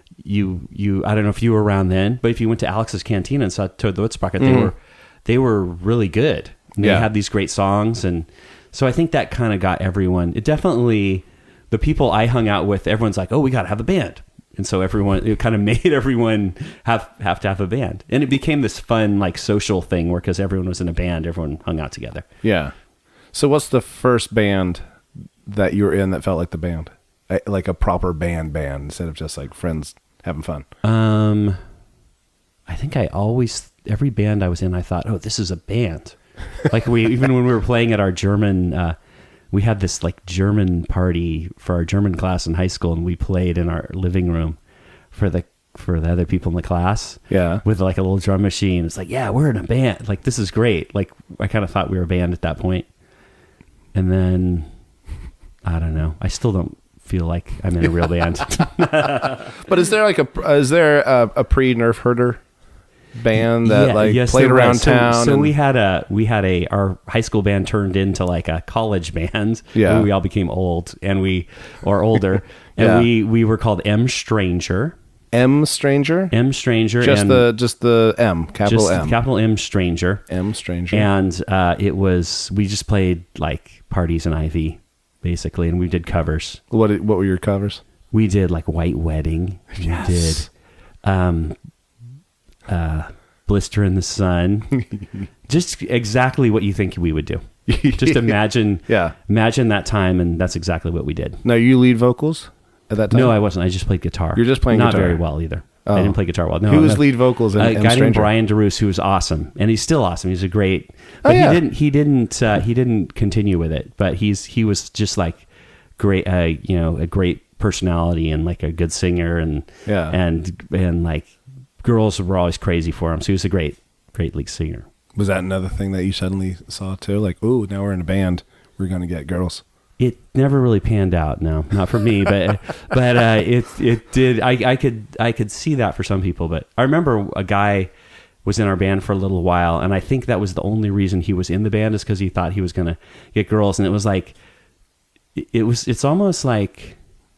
I don't know if you were around then, but if you went to Alex's Cantina and saw Toad the Wet Sprocket, they were really good. And they had these great songs. And so I think that kind of got everyone, it definitely, the people I hung out with, everyone's like, oh, we got to have a band. And so it kind of made everyone have to have a band. And it became this fun, like social thing where, because everyone was in a band, everyone hung out together. Yeah. So what's the first band that you were in that felt like the band? Like a proper band instead of just like friends having fun? I think every band I was in, I thought, oh, this is a band. Like even when we were playing at our German, we had this like German party for our German class in high school, and we played in our living room for the other people in the class. Yeah. With like a little drum machine. It's like, yeah, we're in a band. Like, this is great. Like, I kind of thought we were a band at that point. And then, I don't know. I still don't feel like I'm in a real band. But is there like a pre-Nerf Herder band that played there around was. town? So we had our high school band turned into like a college band. Yeah. Where we all became old or older. And we were called M Stranger. M Stranger? M Stranger. Just and the M, capital just M. Capital M Stranger. M Stranger. And we just played like parties in Ivy, basically, and we did covers. What were your covers? We did like White Wedding. Yes. We did Blister in the Sun. Just exactly what you think we would do. Just imagine that time, and that's exactly what we did. Now, you lead vocals at that time? No, I wasn't. I just played guitar. You're just playing Not guitar? Not very well either. Oh. I didn't play guitar well. No, Who was lead vocals in M a guy Stranger? named Brian DeRoos, who was awesome, and he's still awesome. He's a great, but he didn't continue with it. But he was just like great, a great personality and like a good singer, and like girls were always crazy for him. So he was a great lead singer. Was that another thing that you suddenly saw too? Like, ooh, now we're in a band, we're going to get girls. It never really panned out. No, not for me, but it did. I could see that for some people. But I remember a guy was in our band for a little while, and I think that was the only reason he was in the band is because he thought he was going to get girls, and it was like it's almost like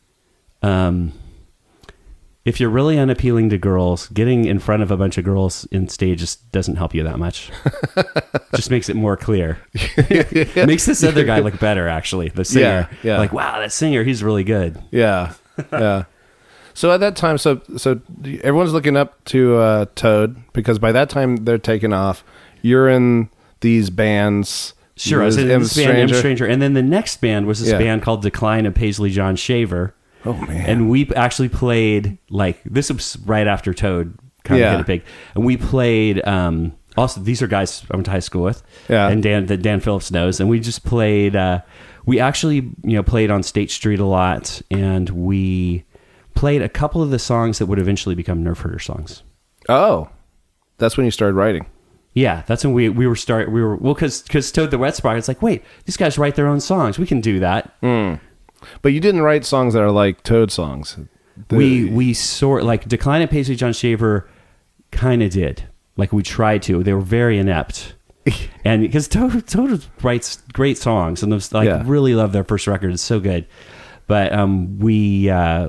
if you're really unappealing to girls, getting in front of a bunch of girls in stage just doesn't help you that much. Just makes it more clear. Makes this other guy look better, actually. The singer. Yeah. Like, wow, that singer, he's really good. Yeah. Yeah. So at that time, so everyone's looking up to Toad, because by that time they're taking off. You're in these bands. Sure, I was in this band, M Stranger. And then the next band was this band called Decline of Paisley John Shaver. Oh, man. And we actually played, like, this was right after Toad kind of hit it big. And we played, also, these are guys I went to high school with. Yeah. And Dan Phillips knows. And we just played, we actually, played on State Street a lot. And we played a couple of the songs that would eventually become Nerf Herder songs. Oh, that's when you started writing. Yeah, that's when we were because Toad the Wet Sprocket, it's like, wait, these guys write their own songs. We can do that. But you didn't write songs that are like Toad songs. We sort like Decline of Paisley John Shaver kind of did. Like we tried to. They were very inept. And because Toad writes great songs, and those really love their first record. It's so good. But we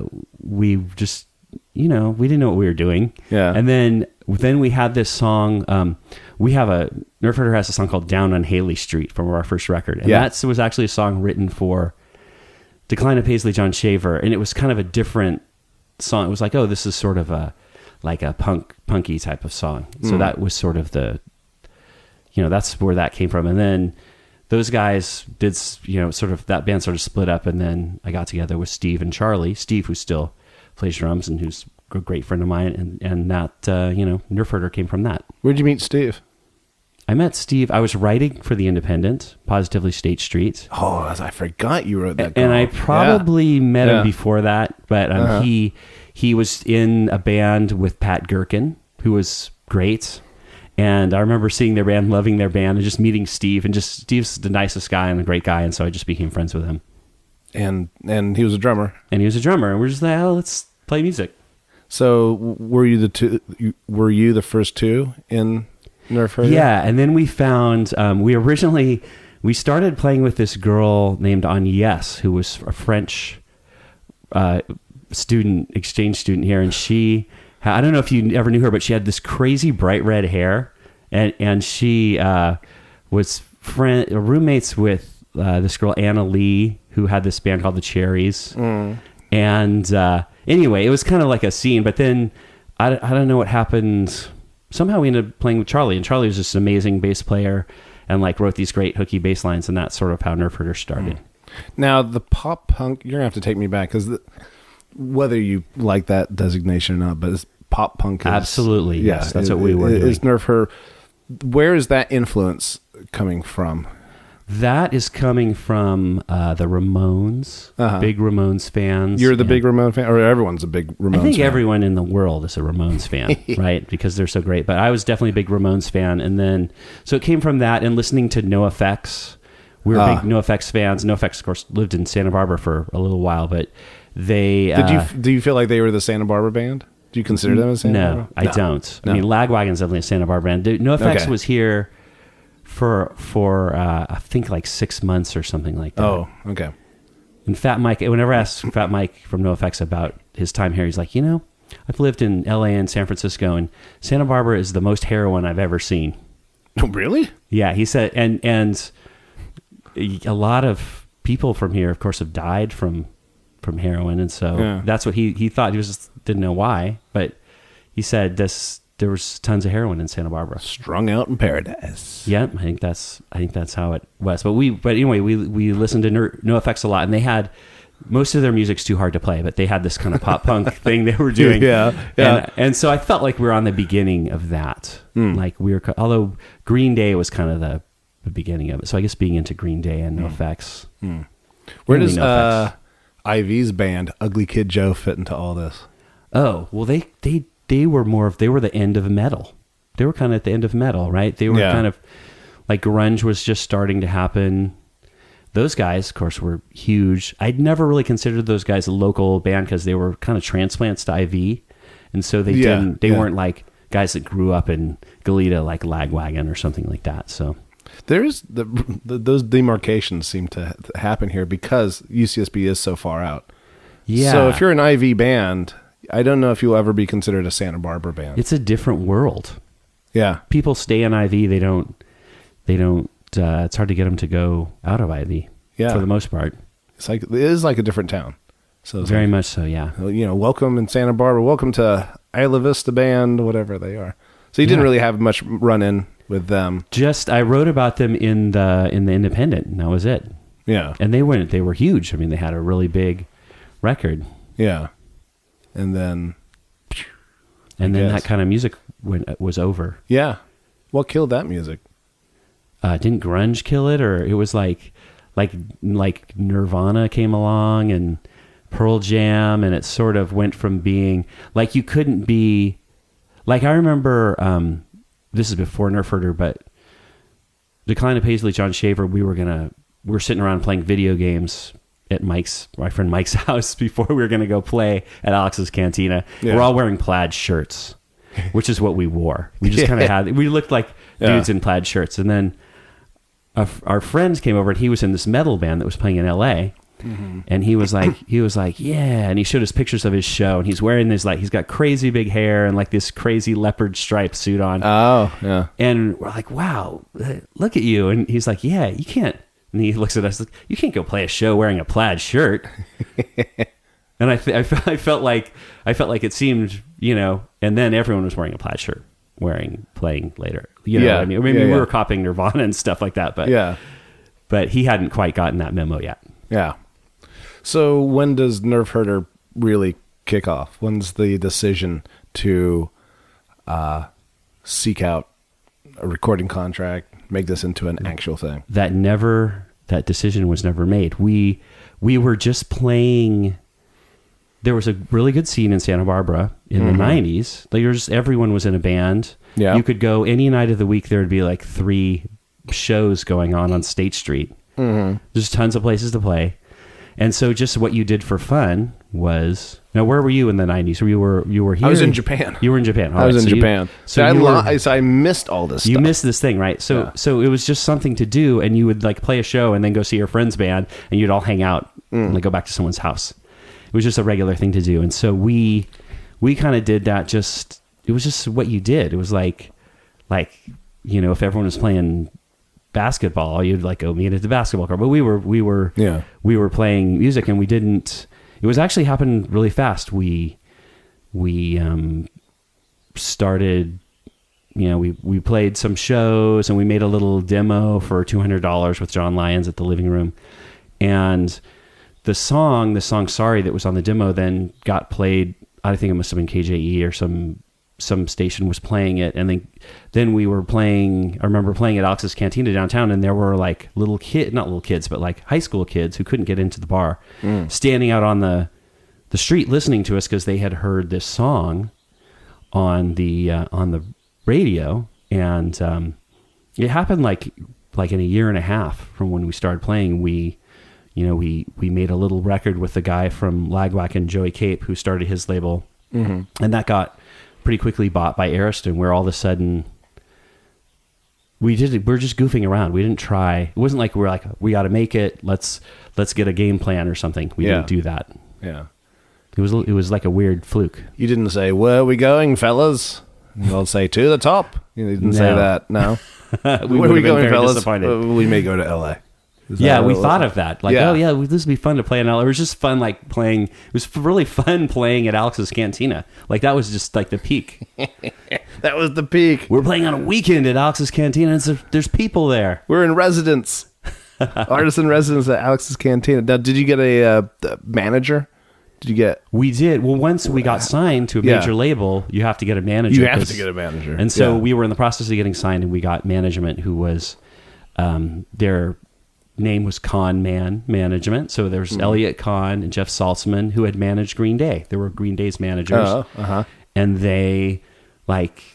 just we didn't know what we were doing. Yeah. And then we had this song. Nerf Herder has a song called Down on Haley Street from our first record, and that was actually a song written for Decline of Paisley John Shaver, and it was kind of a different song. It was like, oh, this is sort of a punky type of song. So that was sort of that's where that came from. And then those guys did, sort of, that band sort of split up, and then I got together with Steve and Charlie. Steve, who still plays drums and who's a great friend of mine, and that, Nerf Herder came from that. Where'd you meet Steve? I met Steve. I was writing for The Independent, Positively State Street. Oh, I forgot you wrote that. And I probably met him before that, but he was in a band with Pat Gherkin, who was great. And I remember seeing their band, loving their band, and just meeting Steve. And just Steve's the nicest guy and a great guy, and so I just became friends with him. And he was a drummer. And he was a drummer, and we're just like, let's play music. So were you the first two in Nerf Herder? Yeah, and then we found we started playing with this girl named Agnès, who was a French exchange student here, and she, I don't know if you ever knew her, but she had this crazy bright red hair, and she was roommates with this girl Anna Lee, who had this band called the Cherries, and anyway, it was kind of like a scene. But then I don't know what happened. Somehow we ended up playing with Charlie, and Charlie was just an amazing bass player and wrote these great hooky bass lines, and that's sort of how Nerf Herder started. Now, the pop punk, you're going to have to take me back, because whether you like that designation or not, but it's pop punk. Absolutely, yes. That's what we were doing. Is Nerf Herder, where is that influence coming from? That is coming from the Ramones, big Ramones fans. You're the big Ramones fan, or everyone's a big Ramones fan? I think everyone in the world is a Ramones fan, right? Because they're so great. But I was definitely a big Ramones fan. And then, so it came from that and listening to NoFX. We were big NoFX fans. NoFX, of course, lived in Santa Barbara for a little while, but they... Do you feel like they were the Santa Barbara band? Do you consider them a Santa Barbara? No, I don't. No. I mean, Lagwagon's definitely a Santa Barbara band. NoFX was here for I think 6 months or something like that. Oh, okay. And Fat Mike, whenever I ask Fat Mike from NoFX about his time here, he's like, I've lived in LA and San Francisco, and Santa Barbara is the most heroin I've ever seen. Oh, really? Yeah, he said, and a lot of people from here, of course, have died from heroin, and so that's what he thought. He just didn't know why, but he said there was tons of heroin in Santa Barbara. Strung out in paradise. Yeah, I think that's how it was. But anyway, we listened to NoFX a lot, and they had most of their music's too hard to play, but they had this kind of pop punk thing they were doing. Yeah. And so I felt like we were on the beginning of that. Like although Green Day was kind of the beginning of it. So I guess being into Green Day and NoFX. Where does Ivy's band Ugly Kid Joe fit into all this? Oh, well, they were the end of metal. They were kind of at the end of metal, right? They were kind of like grunge was just starting to happen. those guys, of course, were huge. I'd never really considered those guys a local band because they were kind of transplants to IV. And so they weren't like guys that grew up in Goleta, like Lagwagon or something like that. So there's those demarcations seem to happen here because UCSB is so far out. Yeah. So if you're an IV band, I don't know if you'll ever be considered a Santa Barbara band. It's a different world. Yeah. People stay in IV. They don't, it's hard to get them to go out of IV for the most part. It is like a different town. So it's very much so. Yeah. Welcome in Santa Barbara. Welcome to Isla Vista band, whatever they are. So you didn't really have much run in with them. Just, I wrote about them in the Independent, and that was it. Yeah. And they were huge. I mean, they had a really big record. Yeah. And then that kind of music was over. Yeah. What killed that music? Didn't grunge kill it? Or it was like Nirvana came along and Pearl Jam, and it sort of went from being like, you couldn't be like, I remember, this is before Nerf Herder, but Decline of Paisley, John Shaver, we were sitting around playing video games at my friend Mike's house before we were going to go play at Alex's Cantina. Yeah. We're all wearing plaid shirts, which is what we wore. We just kind of we looked like dudes in plaid shirts. And then our friends came over, and he was in this metal band that was playing in LA. Mm-hmm. And he was like, yeah. And he showed us pictures of his show, and he's wearing this, like, he's got crazy big hair and like this crazy leopard striped suit on. Oh, yeah. And we're like, wow, look at you. And he's like, yeah, you can't. And he looks at us like, you can't go play a show wearing a plaid shirt. And I felt like it seemed, and then everyone was wearing a plaid shirt playing later. I mean, maybe we were copying Nirvana and stuff like that, but he hadn't quite gotten that memo yet. Yeah. So when does Nerf Herder really kick off? When's the decision to seek out a recording contract, make this into an actual thing? That decision was never made. We were just playing. There was a really good scene in Santa Barbara in the 90s. Everyone was in a band. Yeah. You could go any night of the week. There would be like 3 shows going on State Street. Mm-hmm. There's tons of places to play. And so just what you did for fun was... Now, where were you in the 90s? You were here? I was in Japan. You were in Japan. I was in Japan. So I missed all this stuff. You missed this thing, right? So it was just something to do, and you would like play a show and then go see your friend's band, and you'd all hang out and like go back to someone's house. It was just a regular thing to do. And so we kind of did that just... It was just what you did. It was like if everyone was playing basketball, you'd like go meet at the basketball court. But we were playing music, and we didn't. It was actually happened really fast. We started. We played some shows, and we made a little demo for $200 with John Lyons at the Living Room, and the song "Sorry" that was on the demo then got played. I think it must have been KJE or some station was playing it, and then we were playing. I remember playing at Alex's Cantina downtown, and there were like not little kids, but like high school kids who couldn't get into the bar, standing out on the street listening to us because they had heard this song on the radio, and it happened like in a year and a half from when we started playing. We made a little record with the guy from Lagwagon and Joey Cape, who started his label, and that got pretty quickly bought by Ariston, where all of a sudden we're just goofing around. We didn't try. It wasn't like we're like, we got to make it. Let's get a game plan or something. We didn't do that. Yeah. It was like a weird fluke. You didn't say, "Where are we going, fellas?" You'll say, "To the top." You didn't say that. No. Where are we going, fellas? We may go to LA. We thought of that. Like, this would be fun to play in LA. It was just fun, like playing. It was really fun playing at Alex's Cantina. Like, that was just like the peak. That was the peak. We're playing on a weekend at Alex's Cantina, and there's people there. We're in residence. Artist in residence at Alex's Cantina. Now, did you get a manager? We did. Well, once we got signed to a major label, you have to get a manager. You have to get a manager. And so we were in the process of getting signed, and we got management who was their name was Kahn Man Management. So there's Elliot Kahn and Jeff Saltzman, who had managed Green Day. They were Green Day's managers. And they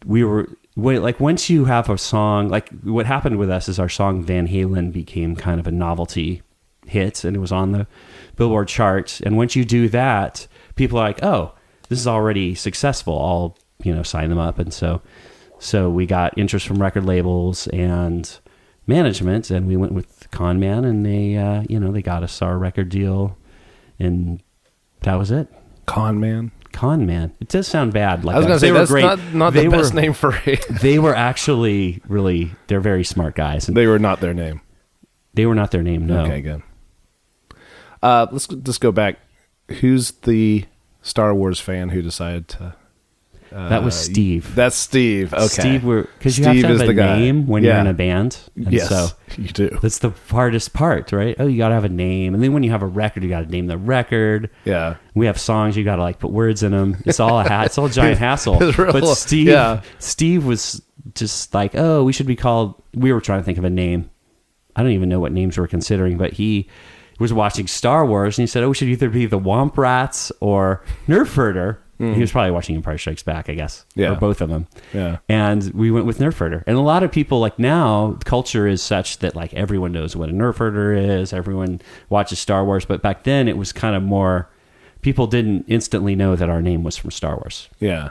like once you have a song, like what happened with us is our song Van Halen became kind of a novelty hit, and it was on the Billboard charts. And once you do that, people are like, oh, this is already successful. I'll, sign them up. And so we got interest from record labels and management, and we went with Con Man, and they got us our record deal, and that was it. Con Man. It does sound bad. Like I was going to say, that's great. Not the best name for it. They were actually they're very smart guys. And they were not their name. They were not their name, no. Okay, good. Let's just go back. Who's the Star Wars fan who decided to... that was Steve. That's Steve. Okay. Steve, because you have to have a name when you're in a band. And yes, so you do. That's the hardest part, right? Oh, you got to have a name. And then when you have a record, you got to name the record. Yeah. We have songs, you got to put words in them. It's all it's all a giant hassle. But Steve was just like, oh, we should be called... We were trying to think of a name. I don't even know what names we're considering, but he was watching Star Wars, and he said, oh, we should either be the Womp Rats or Nerf Herder. He was probably watching Empire Strikes Back, I guess. Yeah. Or both of them. Yeah. And we went with Nerf Herder. And a lot of people, now, culture is such that, everyone knows what a Nerf Herder is. Everyone watches Star Wars. But back then, it was kind of more... People didn't instantly know that our name was from Star Wars. Yeah.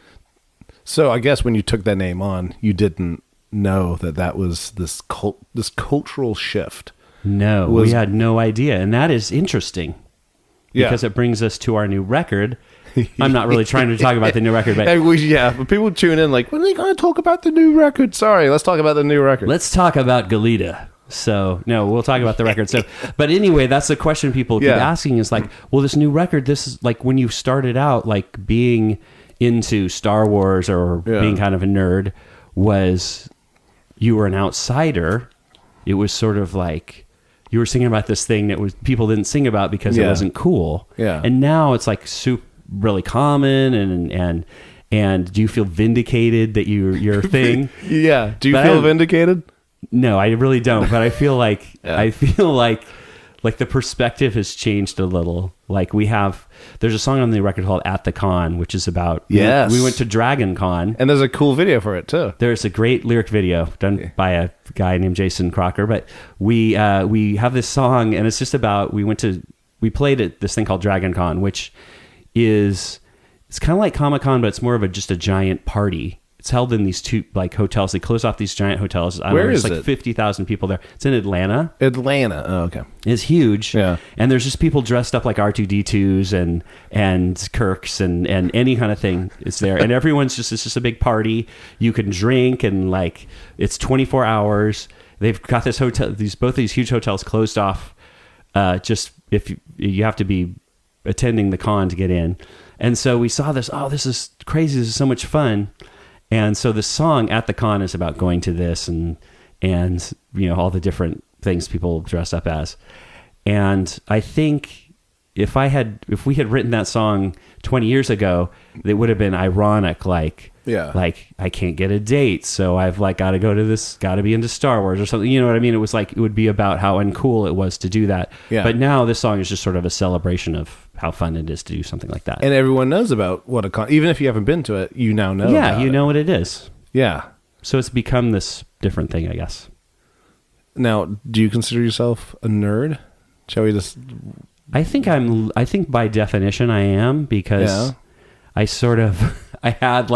So I guess when you took that name on, you didn't know that was this cultural shift. No, we had no idea. And that is interesting. Because it brings us to our new record. I'm not really trying to talk about the new record, but... but people tune in when are they going to talk about the new record? Sorry, let's talk about the new record. Let's talk about Galita. So, no, we'll talk about the record. So, but anyway, that's the question people keep asking is well, this new record, this is when you started out, being into Star Wars or being kind of a nerd, was you were an outsider. It was sort of you were singing about this thing that people didn't sing about because it wasn't cool. Yeah. And now it's really common and do you feel vindicated that you're a thing? Yeah. Do you feel vindicated? No, I really don't. But I feel like the perspective has changed a little. There's a song on the record called "At the Con," which is about we went to Dragon Con, and there's a cool video for it too. There's a great lyric video done by a guy named Jason Crocker. But we have this song, and it's just about we played at this thing called Dragon Con, which it's kind of like Comic-Con, but it's more of just a giant party. It's held in these two hotels. They close off these giant hotels. Where is it? 50,000 people there. It's in Atlanta. Oh, okay. It's huge. Yeah. And there's just people dressed up like R2-D2s and Kirks and any kind of thing is there. And it's just a big party. You can drink and it's 24 hours. They've got this hotel, both these huge hotels closed off. Just if you have to be attending the con to get in. And so we saw this, this is crazy. This is so much fun. And so the song "At the Con" is about going to this and all the different things people dress up as. And I think if we had written that song 20 years ago, it would have been ironic, I can't get a date, so I've got to go to this, got to be into Star Wars or something. You know what I mean? It was it would be about how uncool it was to do that. Yeah. But now this song is just sort of a celebration of how fun it is to do something like that. And everyone knows about what a con, even if you haven't been to it, you now know. Yeah, you know what it is. Yeah. So it's become this different thing, I guess. Now, do you consider yourself a nerd? Shall we just... I think by definition I am, because I sort of, I had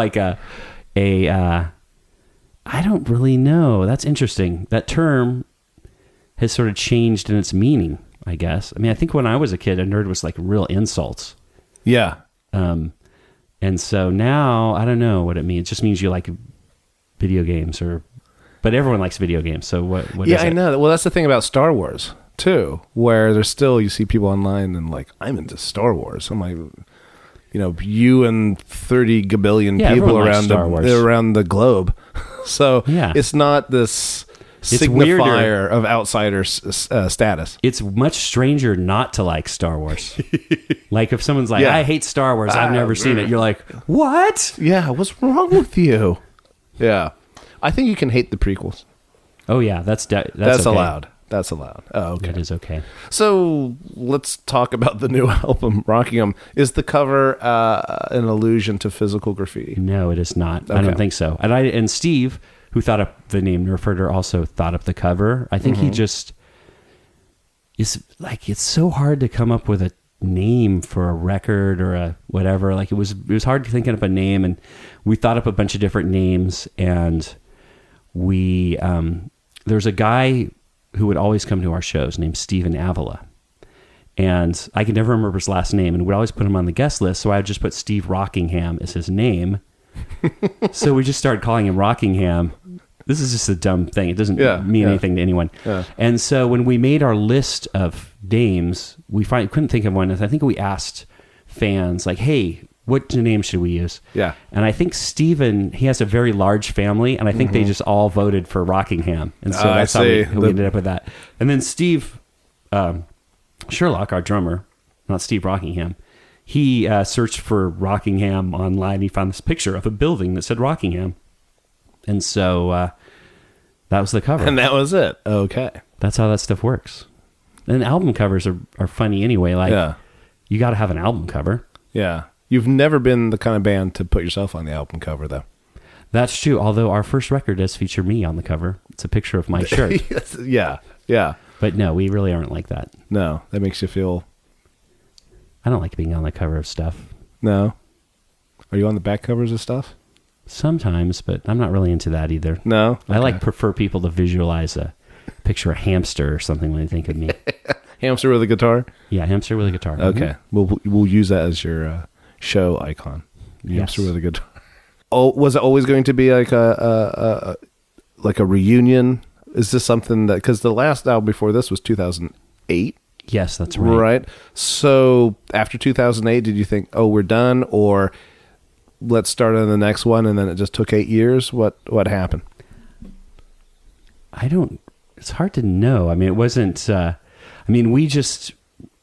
I don't really know. That's interesting. That term has sort of changed in its meaning, I guess. I mean, I think when I was a kid, a nerd was real insults. Yeah. And so now I don't know what it means. It just means you like video games but everyone likes video games. So what is it? Yeah, I know. Well, that's the thing about Star Wars too, where there's still, you see people online and I'm into Star Wars. I'm like, you and 30 gabillion people around the globe. So it's not this signifier of outsider status. It's much stranger not to like Star Wars. If someone's like, I hate Star Wars, I've never seen it. You're like, what? Yeah, what's wrong with you? Yeah. I think you can hate the prequels. Oh yeah, that's okay. allowed. That's allowed. Oh, okay. It is okay. So let's talk about the new album, Rockingham. Is the cover an allusion to physical graffiti? No, it is not. I Okay. don't think so. And Steve, who thought up the name Nerf Herder, also thought up the cover. I think he just is like, it's so hard to come up with a name for a record or a whatever. Like it was hard thinking up a name, and we thought up a bunch of different names, and we there's a guy who would always come to our shows named Steven Avila, and I can never remember his last name, and we'd always put him on the guest list, so I would just put Steve Rockingham as his name. So we just started calling him Rockingham. This is just a dumb thing. It doesn't mean anything to anyone. Yeah. And so when we made our list of names, we couldn't think of one. I think we asked fans, like, hey, what name should we use? Yeah. And I think Steven, he has a very large family, and I think they just all voted for Rockingham. And so that's how we ended up with that. And then Steve Sherlock, our drummer, not Steve Rockingham, he searched for Rockingham online. He found this picture of a building that said Rockingham. And so that was the cover. And that was it. Okay. That's how that stuff works. And album covers are funny anyway. Like, you got to have an album cover. Yeah. You've never been the kind of band to put yourself on the album cover, though. That's true. Although our first record does feature me on the cover. It's a picture of my shirt. Yeah. Yeah. But no, we really aren't like that. No, that makes you feel... I don't like being on the cover of stuff. No. Are you on the back covers of stuff? Sometimes, but I'm not really into that either. No? Okay. I prefer people to visualize a picture of a hamster or something when they think of me. Hamster with a guitar? Yeah, hamster with a guitar. Okay. We'll use that as your show icon. Hamster with a guitar. Oh, was it always going to be like a reunion? Is this something that... Because the last album before this was 2008? Yes, that's right. Right. So after 2008, did you think, oh, we're done, or let's start on the next one, and then it just took 8 years? What happened? It's hard to know. I mean, it wasn't, we just,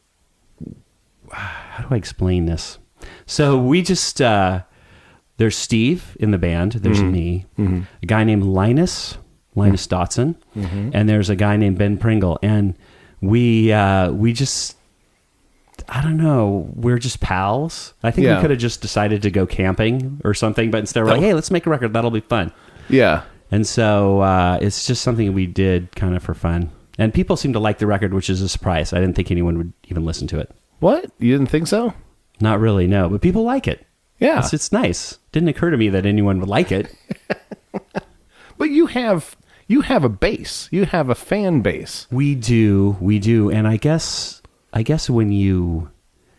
how do I explain this? So we just, there's Steve in the band, there's me, a guy named Linus Dotson, and there's a guy named Ben Pringle, and we just, I don't know, we're just pals. I think we could have just decided to go camping or something, but instead we're like, hey, let's make a record, that'll be fun. Yeah. And so it's just something we did kind of for fun. And people seem to like the record, which is a surprise. I didn't think anyone would even listen to it. What? You didn't think so? Not really, no. But people like it. Yeah. It's nice. Didn't occur to me that anyone would like it. But you have a base. You have a fan base. We do. And I guess when you,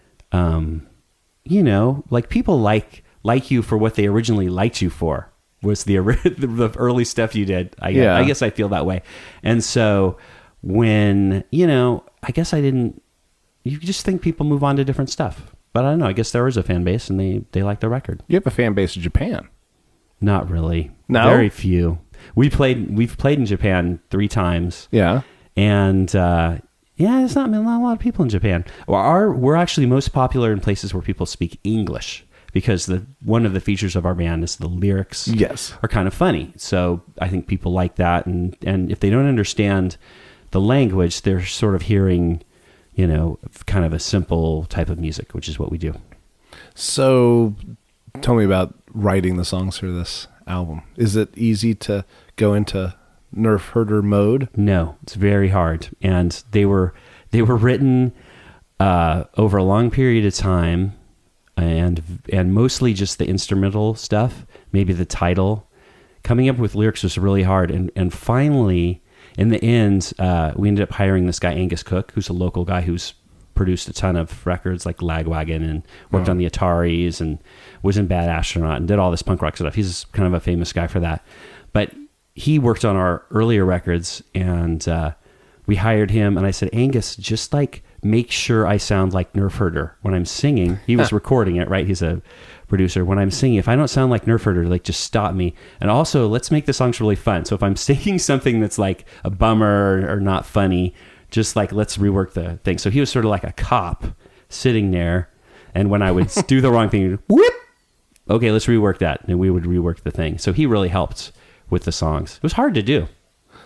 like people like you for what they originally liked you for, was the early stuff you did. I guess I feel that way. And so when, I guess you just think people move on to different stuff. But I don't know, I guess there is a fan base and they like the record. You have a fan base in Japan. Not really. No? Very few. We've played in Japan 3 times. Yeah. And there's not a lot of people in Japan. We're actually most popular in places where people speak English, because one of the features of our band is the lyrics are kind of funny. So I think people like that. And if they don't understand the language, they're sort of hearing, kind of a simple type of music, which is what we do. So tell me about writing the songs for this album. Is it easy to go into Nerf Herder mode? No, it's very hard. And they were written over a long period of time, and mostly just the instrumental stuff, maybe the title. Coming up with lyrics was really hard. And finally, in the end, we ended up hiring this guy, Angus Cook, who's a local guy who's produced a ton of records like Lagwagon and worked on the Ataris and was in Bad Astronaut and did all this punk rock stuff. He's kind of a famous guy for that. But he worked on our earlier records, and we hired him, and I said, Angus, just make sure I sound like Nerf Herder when I'm singing. He was recording it, right? He's a producer. When I'm singing, if I don't sound like Nerf Herder, just stop me. And also, let's make the songs really fun. So if I'm singing something that's like a bummer or not funny, just let's rework the thing. So he was sort of like a cop sitting there, and when I would do the wrong thing, whoop, okay, let's rework that. And we would rework the thing. So he really helped with the songs. It was hard to do.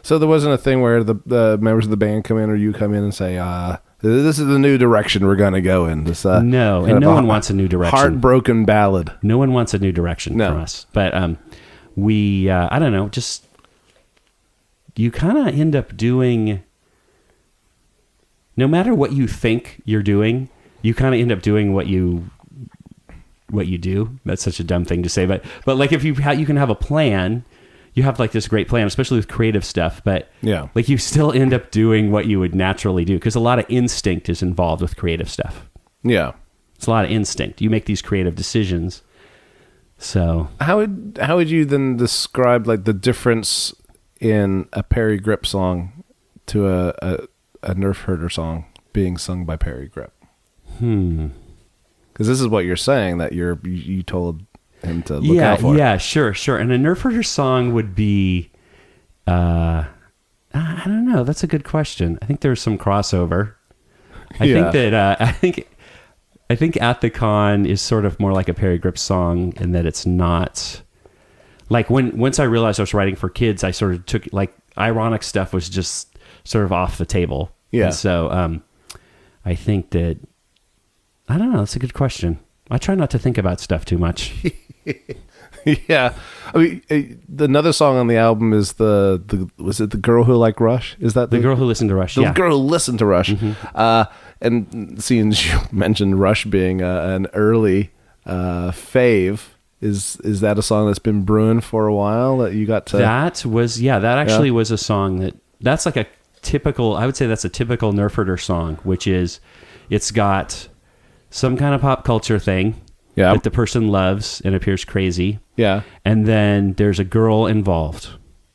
So there wasn't a thing where the members of the band come in or you come in and say, this is the new direction we're going to go in. This, no, and no one wants a new direction. Heartbroken ballad. No one wants a new direction from us. But we, I don't know, just you kind of end up doing, no matter what you think you're doing, you kind of end up doing what you do. That's such a dumb thing to say, but like if you can have a plan, you have like this great plan, especially with creative stuff, but like you still end up doing what you would naturally do because a lot of instinct is involved with creative stuff. Yeah. It's a lot of instinct. You make these creative decisions. So how would you then describe like the difference in a Perry Grip song to a Nerf Herder song being sung by Perry Grip? Because this is what you're saying that you told him to look out for. Yeah, sure. And a Nerf Herder song would be, I don't know. That's a good question. I think there's some crossover. I think At the Con is sort of more like a Perry Grip song in that it's not like once I realized I was writing for kids, I sort of took like ironic stuff was just sort of off the table. Yeah. And so I think that, I don't know. That's a good question. I try not to think about stuff too much. Yeah. I mean, another song on the album is was it The Girl Who Liked Rush? Is that The Girl Who Listened to Rush? The Girl Who Listened to Rush. Mm-hmm. And seeing you mentioned Rush being an early fave, is that a song that's been brewing for a while that you got to? That was a song that's like a typical, I would say that's a typical Nerf Herder song, which is it's got some kind of pop culture thing that the person loves and appears crazy. Yeah. And then there's a girl involved.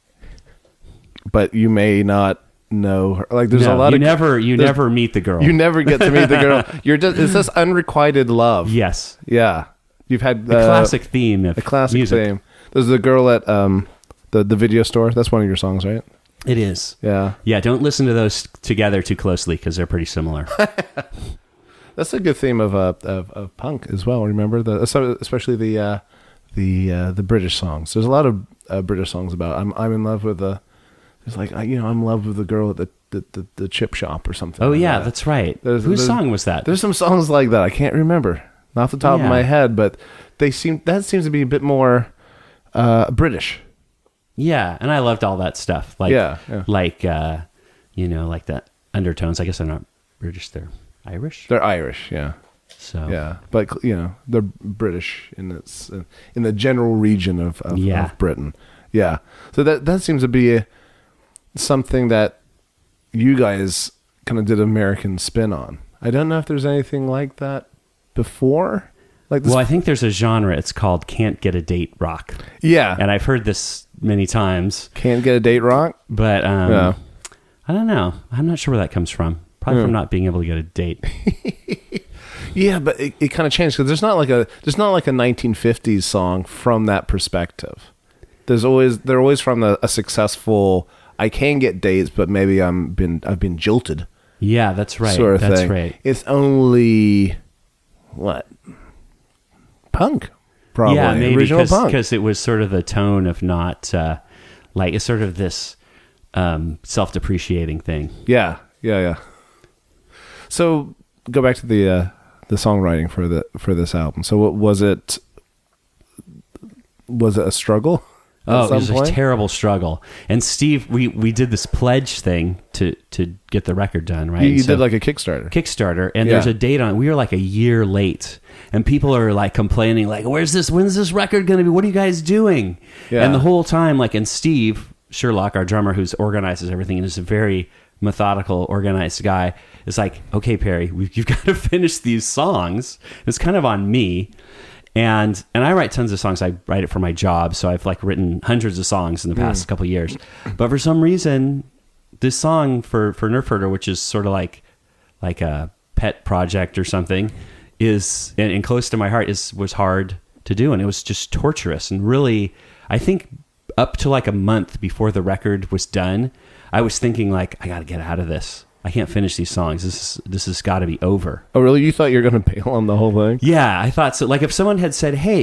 But you may not know her. Like there's a lot of you never meet the girl. You never get to meet the girl. It's this unrequited love. Yes. Yeah. You've had the classic theme of music. Theme. There's the girl at the video store. That's one of your songs, right? It is. Yeah. Yeah, don't listen to those together too closely because they're pretty similar. That's a good theme of punk as well. Remember especially the British songs. There's a lot of British songs about I'm in love with it's like I'm in love with the girl at the chip shop or something. Oh like yeah, that. That's right. Whose song was that? There's some songs like that. I can't remember not off the top of my head, but that seems to be a bit more British. Yeah, and I loved all that stuff. Like like like that undertones. I guess they're not British. They're Irish. They're Irish, yeah. So yeah, but they're British in the general region of Britain. Yeah, so that seems to be something that you guys kind of did American spin on. I don't know if there's anything like that before. Like this. Well, I think there's a genre. It's called "Can't Get a Date" rock. Yeah, and I've heard this many times. Can't get a date rock, but I don't know. I'm not sure where that comes from. Probably from not being able to get a date. Yeah, but it kind of changed because there's not like a 1950s song from that perspective. They're always from a successful. I can get dates, but maybe I've been jilted. Yeah, that's right. Sort of that's thing. Right. It's only punk, probably. Yeah, maybe original punk because it was sort of the tone of not like it's sort of this self-depreciating thing. Yeah. So go back to the songwriting for this album. So what was it? Was it a struggle? Oh, it was a terrible struggle. And Steve, we did this pledge thing to get the record done, right? You did like a Kickstarter. And there's a date on it. We were like a year late. And people are like complaining, like, when's this record going to be? What are you guys doing? Yeah. And the whole time, like, and Steve Sherlock, our drummer, who's organizes everything and is a very methodical, organized guy, is like, okay, Perry, you've got to finish these songs. It's kind of on me. And I write tons of songs. I write it for my job, so I've like written hundreds of songs in the past couple of years. But for some reason, this song for Nerf Herder, which is sort of like a pet project or something, is and close to my heart, was hard to do, and it was just torturous. And really, I think up to like a month before the record was done, I was thinking like, I got to get out of this. I can't finish these songs. This has got to be over. Oh, really? You thought you were going to bail on the whole thing? Yeah, I thought so. Like if someone had said, hey,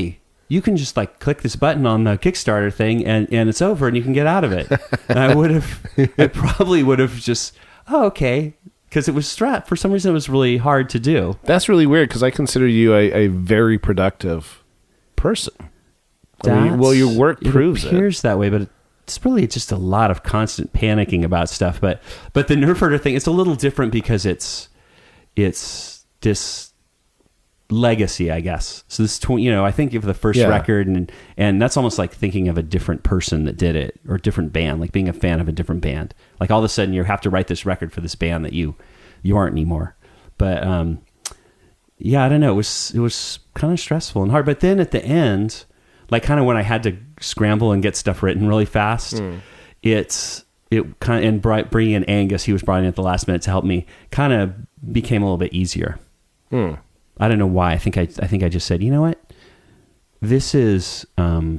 you can just like click this button on the Kickstarter thing and it's over and you can get out of it. And I probably would have just, okay. Because it was for some reason it was really hard to do. That's really weird because I consider you a very productive person. Your work proves it. It appears that way, but it's really just a lot of constant panicking about stuff. But the Nerf Herder thing, it's a little different because it's this legacy, I guess. So this, I think of the first record, and that's almost like thinking of a different person that did it, or a different band, like being a fan of a different band. Like all of a sudden you have to write this record for this band that you aren't anymore. But I don't know. It was kind of stressful and hard. But then at the end, like kind of when I had to scramble and get stuff written really fast, it kind of, and bringing in Angus, he was brought in at the last minute to help me, kind of became a little bit easier. I don't know why. I think I just said, you know what? This is, I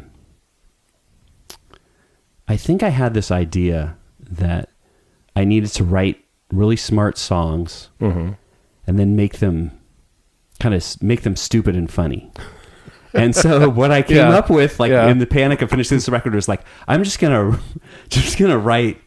think I had this idea that I needed to write really smart songs and then make them stupid and funny. And so what I came up with, like in the panic of finishing this record, was like, I'm just gonna write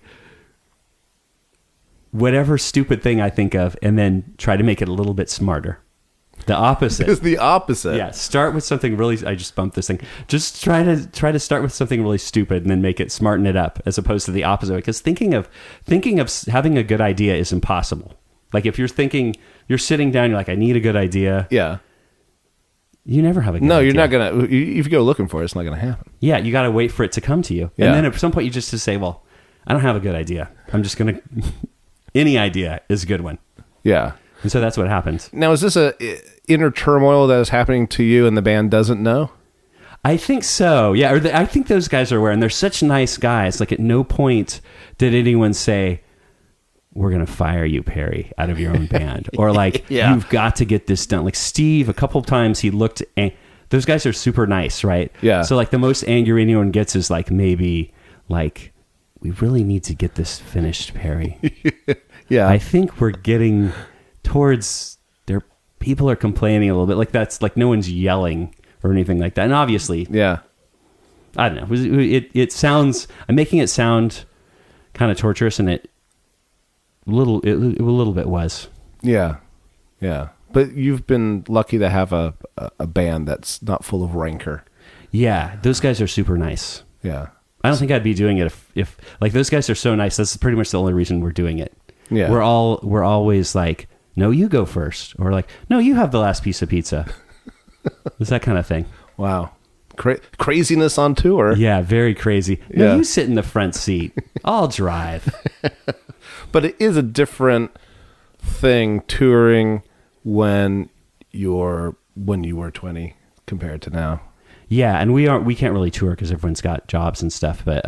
whatever stupid thing I think of and then try to make it a little bit smarter. The opposite. It's the opposite. Yeah. Start with something really. I just bumped this thing. Just try to start with something really stupid and then make it, smarten it up, as opposed to the opposite. Because thinking of having a good idea is impossible. Like if you're sitting down, you're like, I need a good idea. Yeah. You never have a good idea. No, you're not gonna. If you go looking for it, it's not gonna happen. Yeah, you got to wait for it to come to you, and then at some point you just say, well, I don't have a good idea. I'm just gonna. Any idea is a good one. Yeah. And so that's what happened. Now, is this a inner turmoil that is happening to you and the band doesn't know? I think so. Yeah, I think those guys are aware, and they're such nice guys. Like at no point did anyone say, we're going to fire you, Perry, out of your own band. Or like, you've got to get this done. Like Steve, a couple of times he looked, those guys are super nice, right? Yeah. So like the most anger anyone gets is like, maybe like, we really need to get this finished, Perry. Yeah. I think we're getting towards there. People are complaining a little bit. Like that's like no one's yelling or anything like that. And obviously, I don't know. It sounds, I'm making it sound kind of torturous, and it a little bit was. Yeah. Yeah. But you've been lucky to have a band that's not full of rancor. Yeah. Those guys are super nice. Yeah. I don't think I'd be doing it if like those guys are so nice. That's pretty much the only reason we're doing it. Yeah. We're always like, no, you go first. Or like, no, you have the last piece of pizza. It's that kind of thing. Wow. Craziness on tour. Yeah. Very crazy. No, you sit in the front seat. I'll drive. But it is a different thing touring when you were 20 compared to now. Yeah, and we can't really tour because everyone's got jobs and stuff. But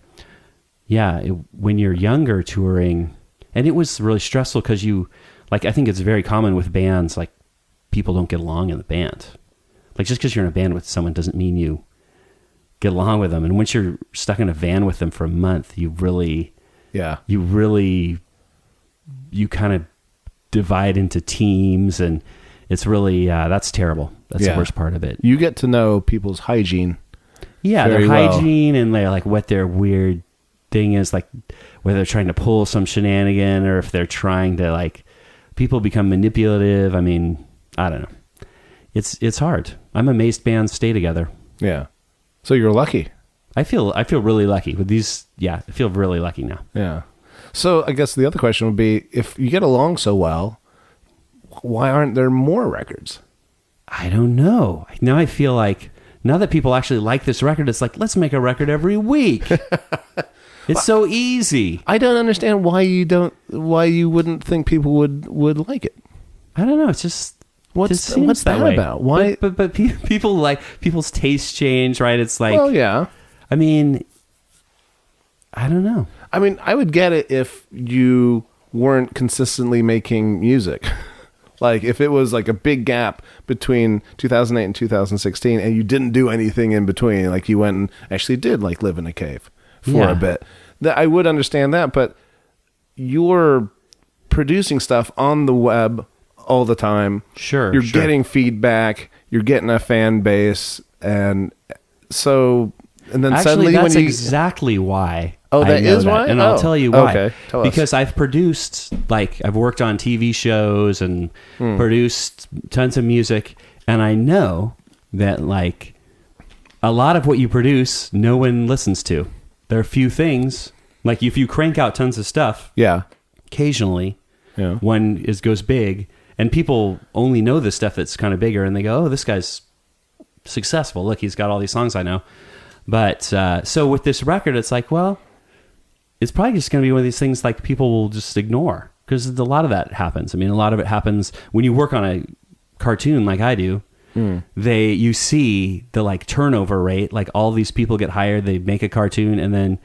when you're younger touring, and it was really stressful because I think it's very common with bands, like people don't get along in the band. Like just because you're in a band with someone doesn't mean you get along with them. And once you're stuck in a van with them for a month, you kind of divide into teams, and it's really, that's terrible. That's the worst part of it. You get to know people's hygiene. Yeah, their hygiene and like what their weird thing is, like whether they're trying to pull some shenanigan or if they're trying to like, people become manipulative. I mean, I don't know. It's hard. I'm amazed bands stay together. Yeah. So you're lucky. I feel really lucky with these. Yeah, I feel really lucky now. Yeah. So I guess the other question would be, if you get along so well, why aren't there more records? I don't know. Now I feel like, now that people actually like this record, it's like, let's make a record every week. It's so easy. I don't understand why you wouldn't think people would like it. I don't know. It's just, what's that about? Why? But people like, people's tastes change, right? It's like, well, yeah. I mean, I don't know. I mean, I would get it if you weren't consistently making music. Like if it was like a big gap between 2008 and 2016 and you didn't do anything in between, like you went and actually did like live in a cave for a bit, that I would understand that. But you're producing stuff on the web all the time. Sure. You're getting feedback. You're getting a fan base. and so and then Actually, suddenly that's when you exactly why. Oh, I that know is why? and Oh. I'll tell you why. Okay, tell us. Because I've produced, like, I've worked on TV shows and produced tons of music, and I know that, like, a lot of what you produce, no one listens to. There are few things, like, if you crank out tons of stuff, yeah occasionally, yeah one goes big, and people only know the stuff that's kind of bigger, and they go, "Oh, this guy's successful. Look, he's got all these songs I know." But so with this record, it's like, well, it's probably just going to be one of these things like people will just ignore, because a lot of that happens. I mean, a lot of it happens when you work on a cartoon like I do. You see the, like, turnover rate, like all these people get hired, they make a cartoon, and then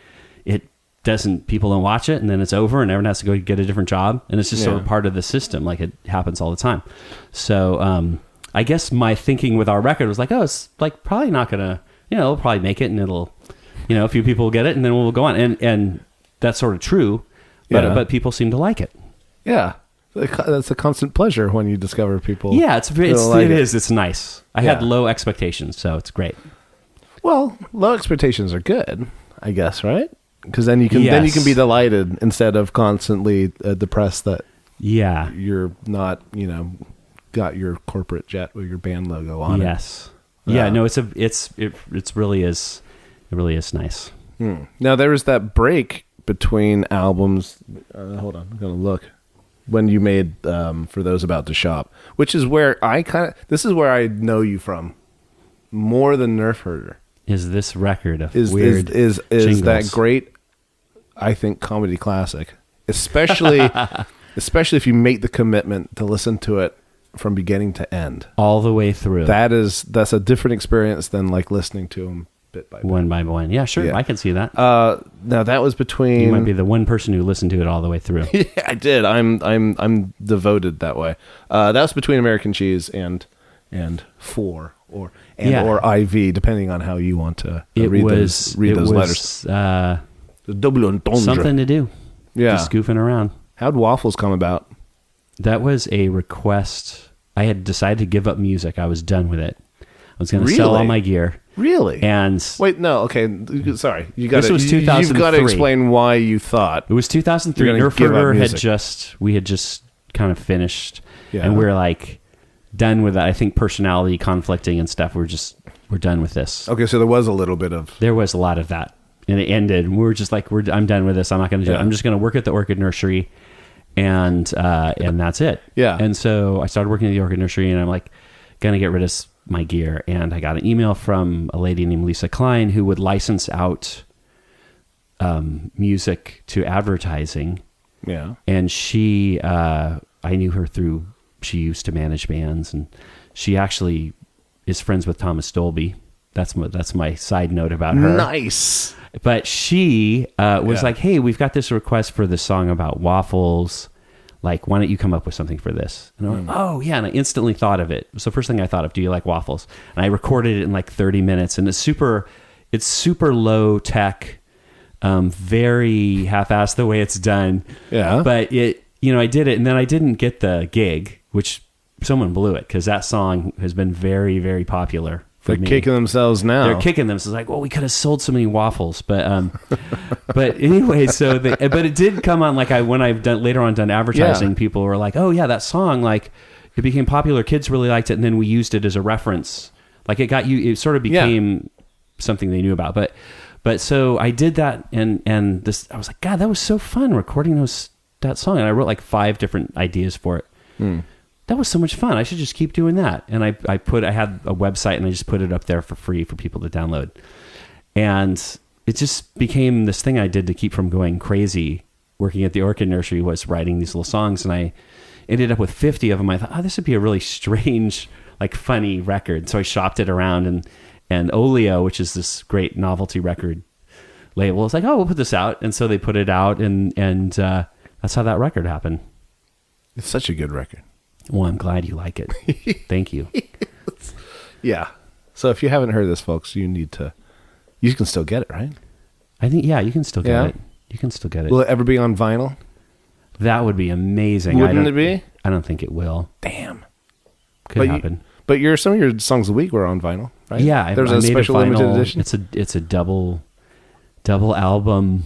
people don't watch it, and then it's over, and everyone has to go get a different job, and it's just sort of part of the system. Like, it happens all the time. So I guess my thinking with our record was like, oh, it's like probably not gonna, we'll probably make it, and it'll, a few people will get it, and then we'll go on, and that's sort of true, but people seem to like it. yeah. That's a constant pleasure when you discover people. Yeah, it's nice. I had Yeah. low expectations, so it's great. Well, low expectations are good, I guess, right? Because then you can Yes. be delighted instead of constantly depressed that Yeah. you're not, got your corporate jet with your band logo on it. Yes. Yeah. No, it really is. It really is nice. Now there was that break between albums. Hold on, I'm gonna look. When you made For Those About to Shop, which is where this is where I know you from more than Nerf Herder. Is this record of Is weird is jingles. that great? I think comedy classic, especially if you make the commitment to listen to it from beginning to end, all the way through? That's a different experience than like listening to them bit by bit. One by one. Yeah, sure. Yeah. I can see that. Now that was between. You might be the one person who listened to it all the way through. Yeah, I did. I'm devoted that way. That was between American Cheese and Four or IV, depending on how you want to read those letters. The double entendre. Something to do. Yeah. Just goofing around. How'd Waffles come about? That was a request. I had decided to give up music. I was done with it. I was going to sell all Really? my gear. Really? And Wait, no. Okay, sorry. You got. This was You've got to 2003. explain why you thought. it was 2003. You're gonna give up Nerf music. we had just kind of finished, Yeah. and we were like done with that. I think personality conflicting and stuff. We're done with this. Okay, so there was a little bit of. There was a lot of that, and it ended. We were just like, I'm done with this. I'm not going to do it. Yeah. I'm just going to work at the Orchid Nursery, and that's it. Yeah. And so I started working at the Orchid Nursery, and I'm like, going to get rid of my gear. And I got an email from a lady named Lisa Klein who would license out music to advertising. Yeah. And she, I knew her through, she used to manage bands, and she actually is friends with Thomas Dolby. That's my side note about her. Nice. But she was Yeah. like, hey, we've got this request for this song about waffles. Like, why don't you come up with something for this? And I went, oh, yeah. And I instantly thought of it. So first thing I thought of, do you like waffles? And I recorded it in like 30 minutes. And it's super low tech, very half-assed the way it's done. Yeah. But I did it. And then I didn't get the gig, which someone blew it, because that song has been very, very popular. For They're me. kicking themselves now. They're kicking them. So it's like, well, we could have sold so many waffles, but but anyway. So, but it did come on. Like when I've done later on done advertising, Yeah. people were like, oh yeah, that song, like it became popular. Kids really liked it, and then we used it as a reference. Like it sort of became something they knew about. But so I did that, and this, I was like, God, that was so fun recording that song, and I wrote like 5 different ideas for it. That was so much fun. I should just keep doing that. And I had a website, and I just put it up there for free for people to download. And it just became this thing I did to keep from going crazy. Working at the Orchid Nursery was writing these little songs, and I ended up with 50 of them. I thought, this would be a really strange, like funny record. So I shopped it around, and Oleo, which is this great novelty record label, was like, oh, we'll put this out. And so they put it out, and that's how that record happened. It's such a good record. Well, I'm glad you like it. Thank you. Yeah. So if you haven't heard this, folks, you need to. You can still get it, right? I think, yeah, you can still get Yeah? it. You can still get it. Will it ever be on vinyl? That would be amazing. Wouldn't it be? I don't think it will. Damn. Could happen. But some of your songs of the week were on vinyl, right? Yeah, there's I a made special vinyl. limited edition. It's a double album,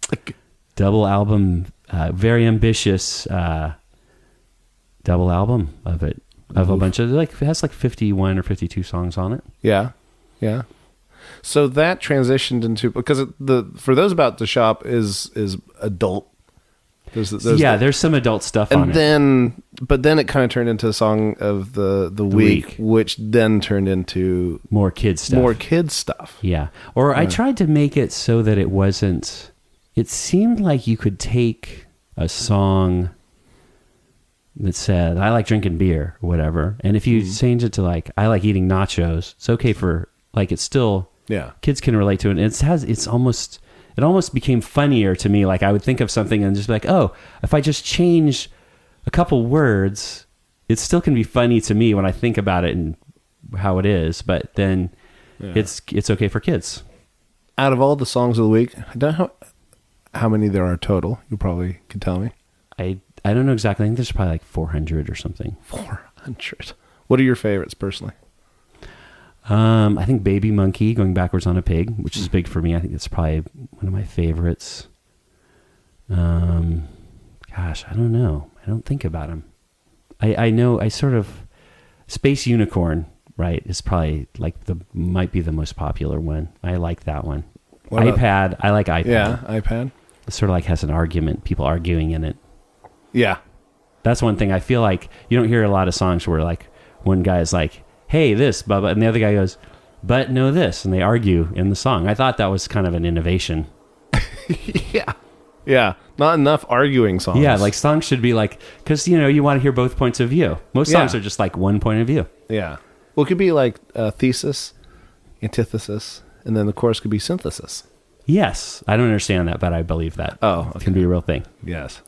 very ambitious double album of it. Of a bunch of it has 51 or 52 songs on it. Yeah. So that transitioned into, because for those about to shop is adult. There's some adult stuff on it. But then it kind of turned into a song of the week, which then turned into more kids stuff. Yeah. Or I tried to make it so that it wasn't. It seemed like you could take a song that said, I like drinking beer or whatever. And if you change it to I like eating nachos, it's okay for, it's still, kids can relate to it. And it almost became funnier to me. I would think of something and just be like, oh, if I just change a couple words, it still can be funny to me when I think about it and how it is. But then it's okay for kids. Out of all the songs of the week, I don't know how many there are total. You probably can tell me. I don't know exactly. I think there's probably 400 or something. 400. What are your favorites personally? I think Baby Monkey, Going Backwards on a Pig, which is big for me. I think it's probably one of my favorites. Gosh, I don't know. I don't think about them. I know Space Unicorn, right, is probably might be the most popular one. I like that one. iPad, I like iPad. Yeah, iPad. It sort of has an argument, people arguing in it. Yeah. That's one thing. I feel like you don't hear a lot of songs where one guy is like, hey, this, Bubba, and the other guy goes, but no, this, and they argue in the song. I thought that was kind of an innovation. Yeah. Not enough arguing songs. Yeah, songs should be because, you want to hear both points of view. Most songs are just one point of view. Yeah. Well, it could be thesis, antithesis, and then the chorus could be synthesis. Yes. I don't understand that, but I believe that. Oh, okay. It can be a real thing. Yes.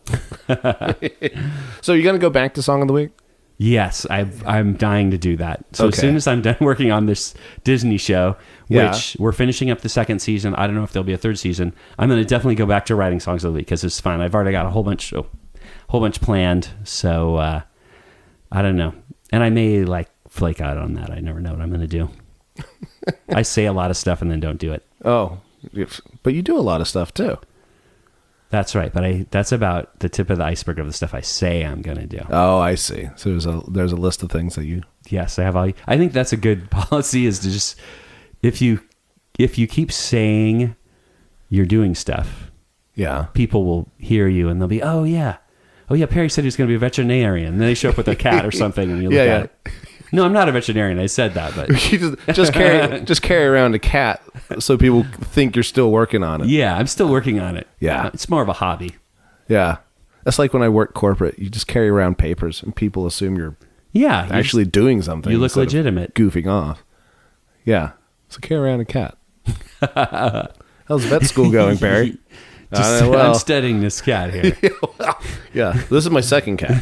So you're going to go back to Song of the Week? Yes, I'm dying to do that. So as soon as I'm done working on this Disney show, which we're finishing up the second season, I don't know if there'll be a third season. I'm going to definitely go back to writing songs of the week because it's fun. I've already got a whole bunch planned. So I don't know, and I may flake out on that. I never know what I'm going to do. I say a lot of stuff and then don't do it. Oh, but you do a lot of stuff too. That's right, but that's about the tip of the iceberg of the stuff I say I'm going to do. Oh, I see. So there's a list of things that you. Yes, I have all. I think that's a good policy. Is to just if you keep saying you're doing stuff, people will hear you and they'll be, oh yeah, Perry said he was going to be a veterinarian. And then they show up with a cat or something, and you look at it. No, I'm not a veterinarian. I said that, but just carry around a cat so people think you're still working on it. Yeah, I'm still working on it. Yeah, it's more of a hobby. Yeah, that's like when I work corporate. You just carry around papers, and people assume you're actually doing something. You look legitimate, goofing off. Yeah, so carry around a cat. How's vet school going, Barry? I'm studying this cat here. Yeah, this is my second cat.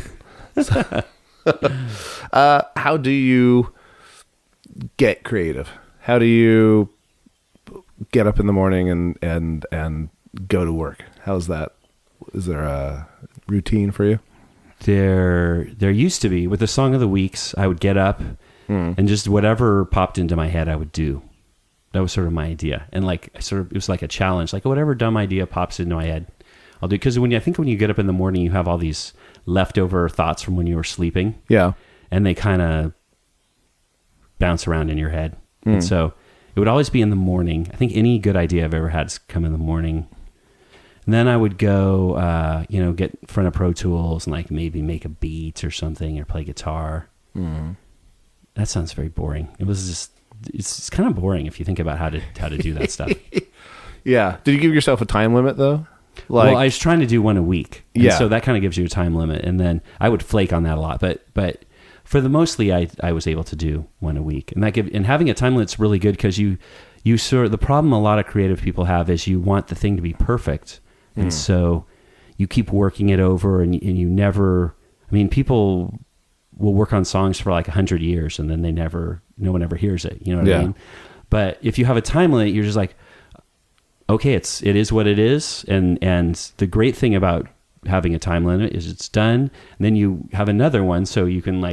How do you get creative? How do you get up in the morning and go to work? How's that? Is there a routine for you? There used to be. With the Song of the Weeks, I would get up and just whatever popped into my head, I would do. That was sort of my idea. And it was like a challenge. Whatever dumb idea pops into my head, I'll do. Because when you get up in the morning, you have all these leftover thoughts from when you were sleeping. Yeah. And they kind of bounce around in your head. And so it would always be in the morning. I think any good idea I've ever had has come in the morning. And then I would go, get in front of Pro Tools and maybe make a beat or something or play guitar. That sounds very boring. It's kind of boring if you think about how to do that stuff. Yeah. Did you give yourself a time limit though? Well, I was trying to do one a week. And so that kind of gives you a time limit. And then I would flake on that a lot. But for the mostly, I was able to do one a week. And having a time limit's really good because the problem a lot of creative people have is you want the thing to be perfect. And so you keep working it over and you never, people will work on songs for 100 years and then no one ever hears it. You know what I mean? But if you have a time limit, you're just okay, it is what it is. And the great thing about having a time limit is it's done. And then you have another one so you can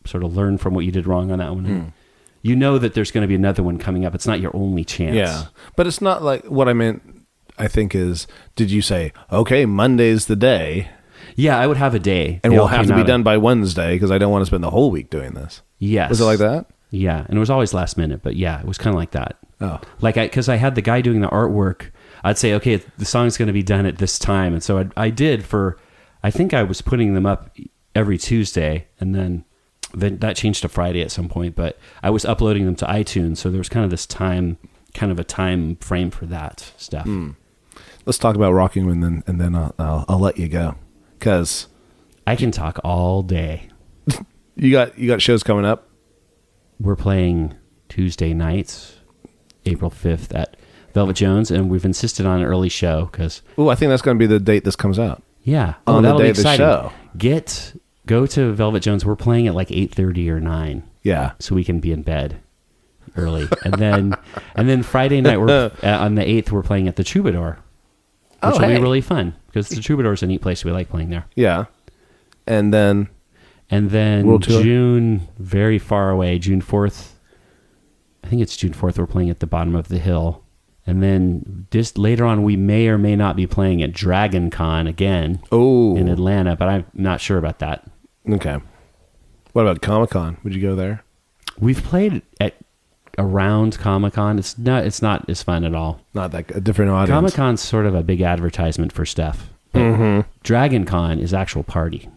sort of learn from what you did wrong on that one. And you know that there's going to be another one coming up. It's not your only chance. Yeah. But it's not like what I meant, I think, is did you say, okay, Monday's the day? Yeah, I would have a day. And They we'll all have came to be out done by Wednesday because I don't want to spend the whole week doing this. Yes. Was it like that? Yeah. And it was always last minute, but yeah, it was kind of like that. Oh. Because I had the guy doing the artwork, I'd say, okay, the song's going to be done at this time. And so I did I think I was putting them up every Tuesday, and then that changed to Friday at some point, but I was uploading them to iTunes. So there was kind of a time frame for that stuff. Let's talk about Rocking and then I'll let you go. Because I can talk all day. you got shows coming up. We're playing Tuesday nights, April 5th at Velvet Jones, and we've insisted on an early show because... Oh, I think that's going to be the date this comes out. Yeah. On the that'll day be of the exciting. show. Go to Velvet Jones. We're playing at like 8:30 or 9. Yeah. So we can be in bed early. and then Friday night, we're on the 8th, we're playing at the Troubadour, which will be really fun because the Troubadour is a neat place. We like playing there. Yeah. And then World Tour? June, very far away, June 4th. I think it's June 4th. We're playing at the Bottom of the Hill. And then just later on, we may or may not be playing at Dragon Con again in Atlanta, but I'm not sure about that. Okay. What about Comic-Con? Would you go there? We've played at around Comic-Con. It's not as fun at all. Not that a different audience. Comic-Con's sort of a big advertisement for stuff. Dragon Con is actual party.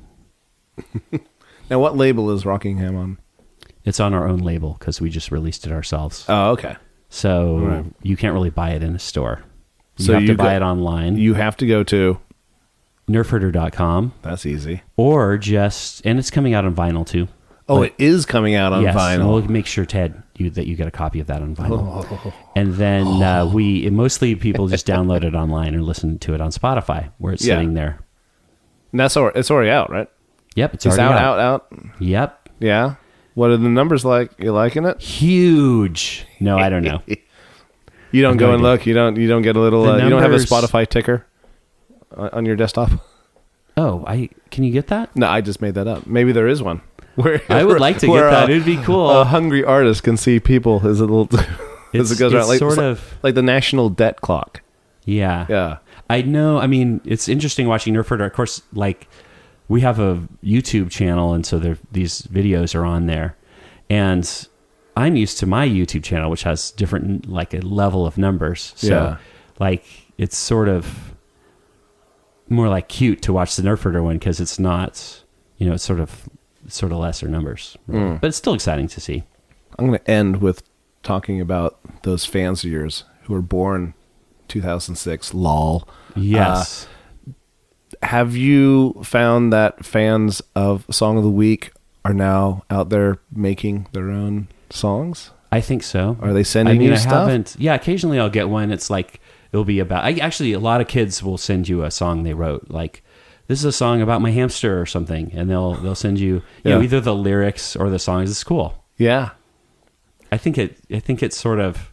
Now, what label is Rockingham on? It's on our own label because we just released it ourselves. Oh, okay. So you can't really buy it in a store. So you have to buy it online. You have to go to nerfherder.com. That's easy. Or and it's coming out on vinyl too. Oh, it is coming out on yes, vinyl. And we'll make sure, Ted, that you get a copy of that on vinyl. And then mostly people just download it online or listen to it on Spotify where it's sitting there. And it's already out, right? Yep, it's already out. Yep. Yeah. What are the numbers like? You liking it? Huge. No, I don't know. You don't go and look. You don't get a little. You don't have a numbers- Spotify ticker on your desktop. Oh, can you get that? No, I just made that up. Maybe there is one. I would like to get that. It'd be cool. A hungry artist can see people as a little as it goes around, like the national debt clock. Yeah. Yeah. I know. I mean, it's interesting watching Nerf Herder. Of course, like we have a YouTube channel, and so these videos are on there. And I'm used to my YouTube channel, which has different, like a level of numbers. So, like, it's sort of more like cute to watch the Nerf Herder one because it's not, it's sort of lesser numbers. Really. But it's still exciting to see. I'm going to end with talking about those fans of yours who were born 2006. Lol. Yes. Have you found that fans of Song of the Week are now out there making their own songs? I think so. Are they sending you stuff? Yeah, occasionally I'll get one. It's like, it'll be about, actually a lot of kids will send you a song they wrote. Like, this is a song about my hamster or something. And they'll send you, either the lyrics or the songs. It's cool. Yeah. I think it's sort of,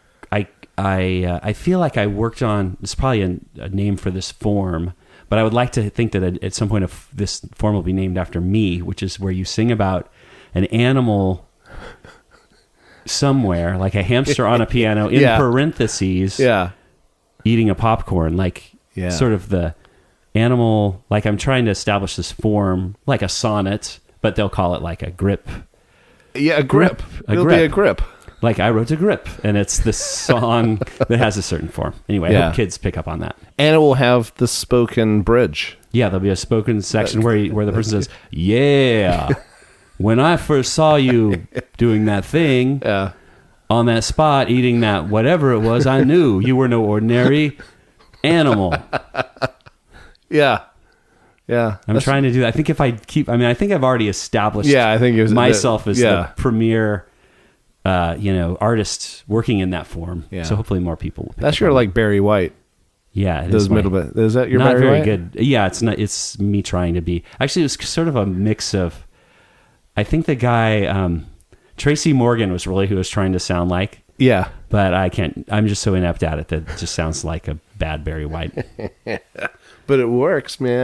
I feel like I worked on, it's probably a name for this form, but I would like to think that at some point this form will be named after me, which is where you sing about an animal somewhere, like a hamster on a piano, in parentheses, eating a popcorn, like sort of the animal, like I'm trying to establish this form, like a sonnet, but they'll call it like a grip. Yeah, a grip. It'll be a grip. Like I wrote a grip, and it's this song that has a certain form. Anyway, I hope kids pick up on that. And it will have the spoken bridge. Yeah, there'll be a spoken section where the person says, "Yeah, when I first saw you doing that thing on that spot, eating that whatever it was, I knew you were no ordinary animal." Yeah. Yeah. I'm trying to do that. I think if I I think I've already established I think it was myself as the premier artist working in that form. Yeah. So hopefully more people will pick That's your like Barry White. Yeah. Those middle bit. Is that your not Barry very White? Good. Yeah, it's not, it's me trying to be. Actually, it was sort of a mix of, I think the guy, Tracy Morgan was really who I was trying to sound like. Yeah. But I can't, I'm just so inept at it that it just sounds like a bad Barry White. But it works, man.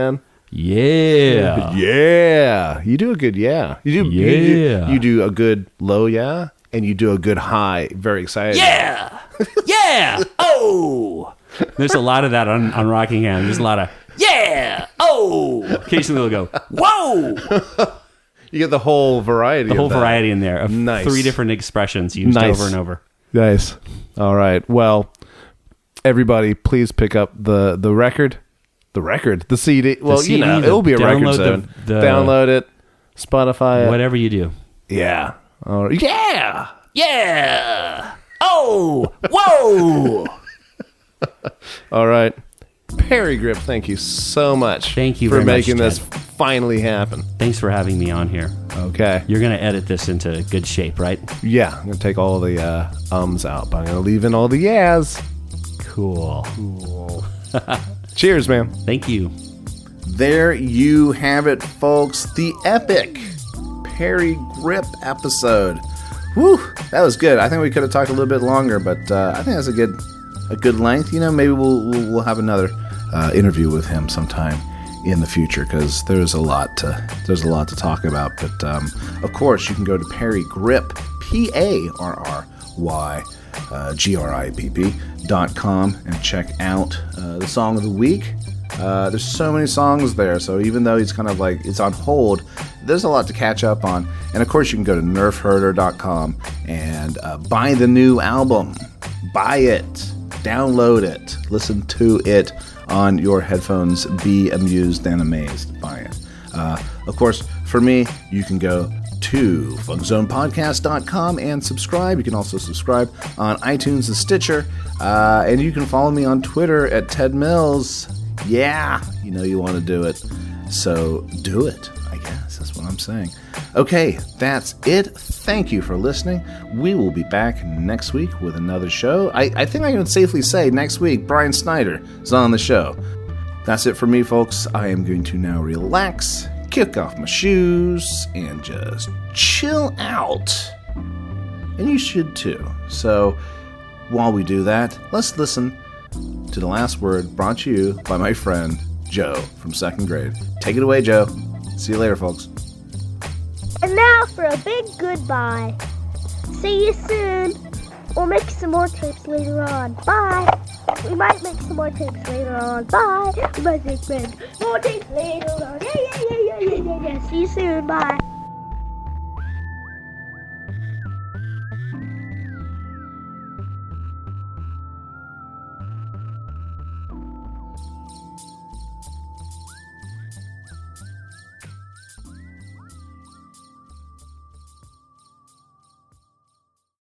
Yeah. Yeah. You do a good yeah. You do Yeah. you do a good low yeah, and you do a good high. Very excited. Yeah. Yeah. Oh. There's a lot of that on Rockingham. There's a lot of yeah. Oh. Occasionally they'll go, whoa. You get the whole variety. The whole of that. variety in there of Nice. 3 different expressions used over and over. Nice. All right. Well, everybody, please pick up the record. The CD. Well, CD, it'll be a record download soon. the- Download it. Spotify it. Whatever you do. Yeah. All right. Yeah. Yeah. Oh. Whoa. All right. Perry Grip, thank you so much. Thank you for very much, making this Ted. finally happen. Thanks for having me on here. Okay. You're going to edit this into good shape, right? Yeah, I'm gonna take all the ums out, but I'm gonna leave in all the yeahs. Cool. Cheers, man. Thank you. There you have it, folks. The epic Perry Grip episode. Whew, that was good. I think we could have talked a little bit longer, but I think that's a good length. You know, maybe we'll have another interview with him sometime in the future, because there's a lot to talk about. But of course, you can go to Perry Grip, ParryGripp.com, and check out the song of the week. There's so many songs there, so even though it's kind of like it's on hold, there's a lot to catch up on. And of course, you can go to nerfherder.com and buy the new album. Buy it, download it, listen to it on your headphones. Be amused and amazed by it. Of course, for me, you can go to funkzonepodcast.com and subscribe. You can also subscribe on iTunes and Stitcher. And you can follow me on Twitter at Ted Mills. Yeah, you know you want to do it. So do it, I guess. That's what I'm saying. Okay, that's it. Thank you for listening. We will be back next week with another show. I think I can safely say next week, Brian Snyder is on the show. That's it for me, folks. I am going to now relax, kick off my shoes, and just chill out. And you should too. So while we do that, let's listen to the last word brought to you by my friend Joe from 2nd grade. Take it away, Joe. See you later, folks. And now for a big goodbye. See you soon. We'll make some more tapes later on. Bye. We might make some more tapes later on. Bye. We might make more tapes later on. Yeah. See you soon. Bye.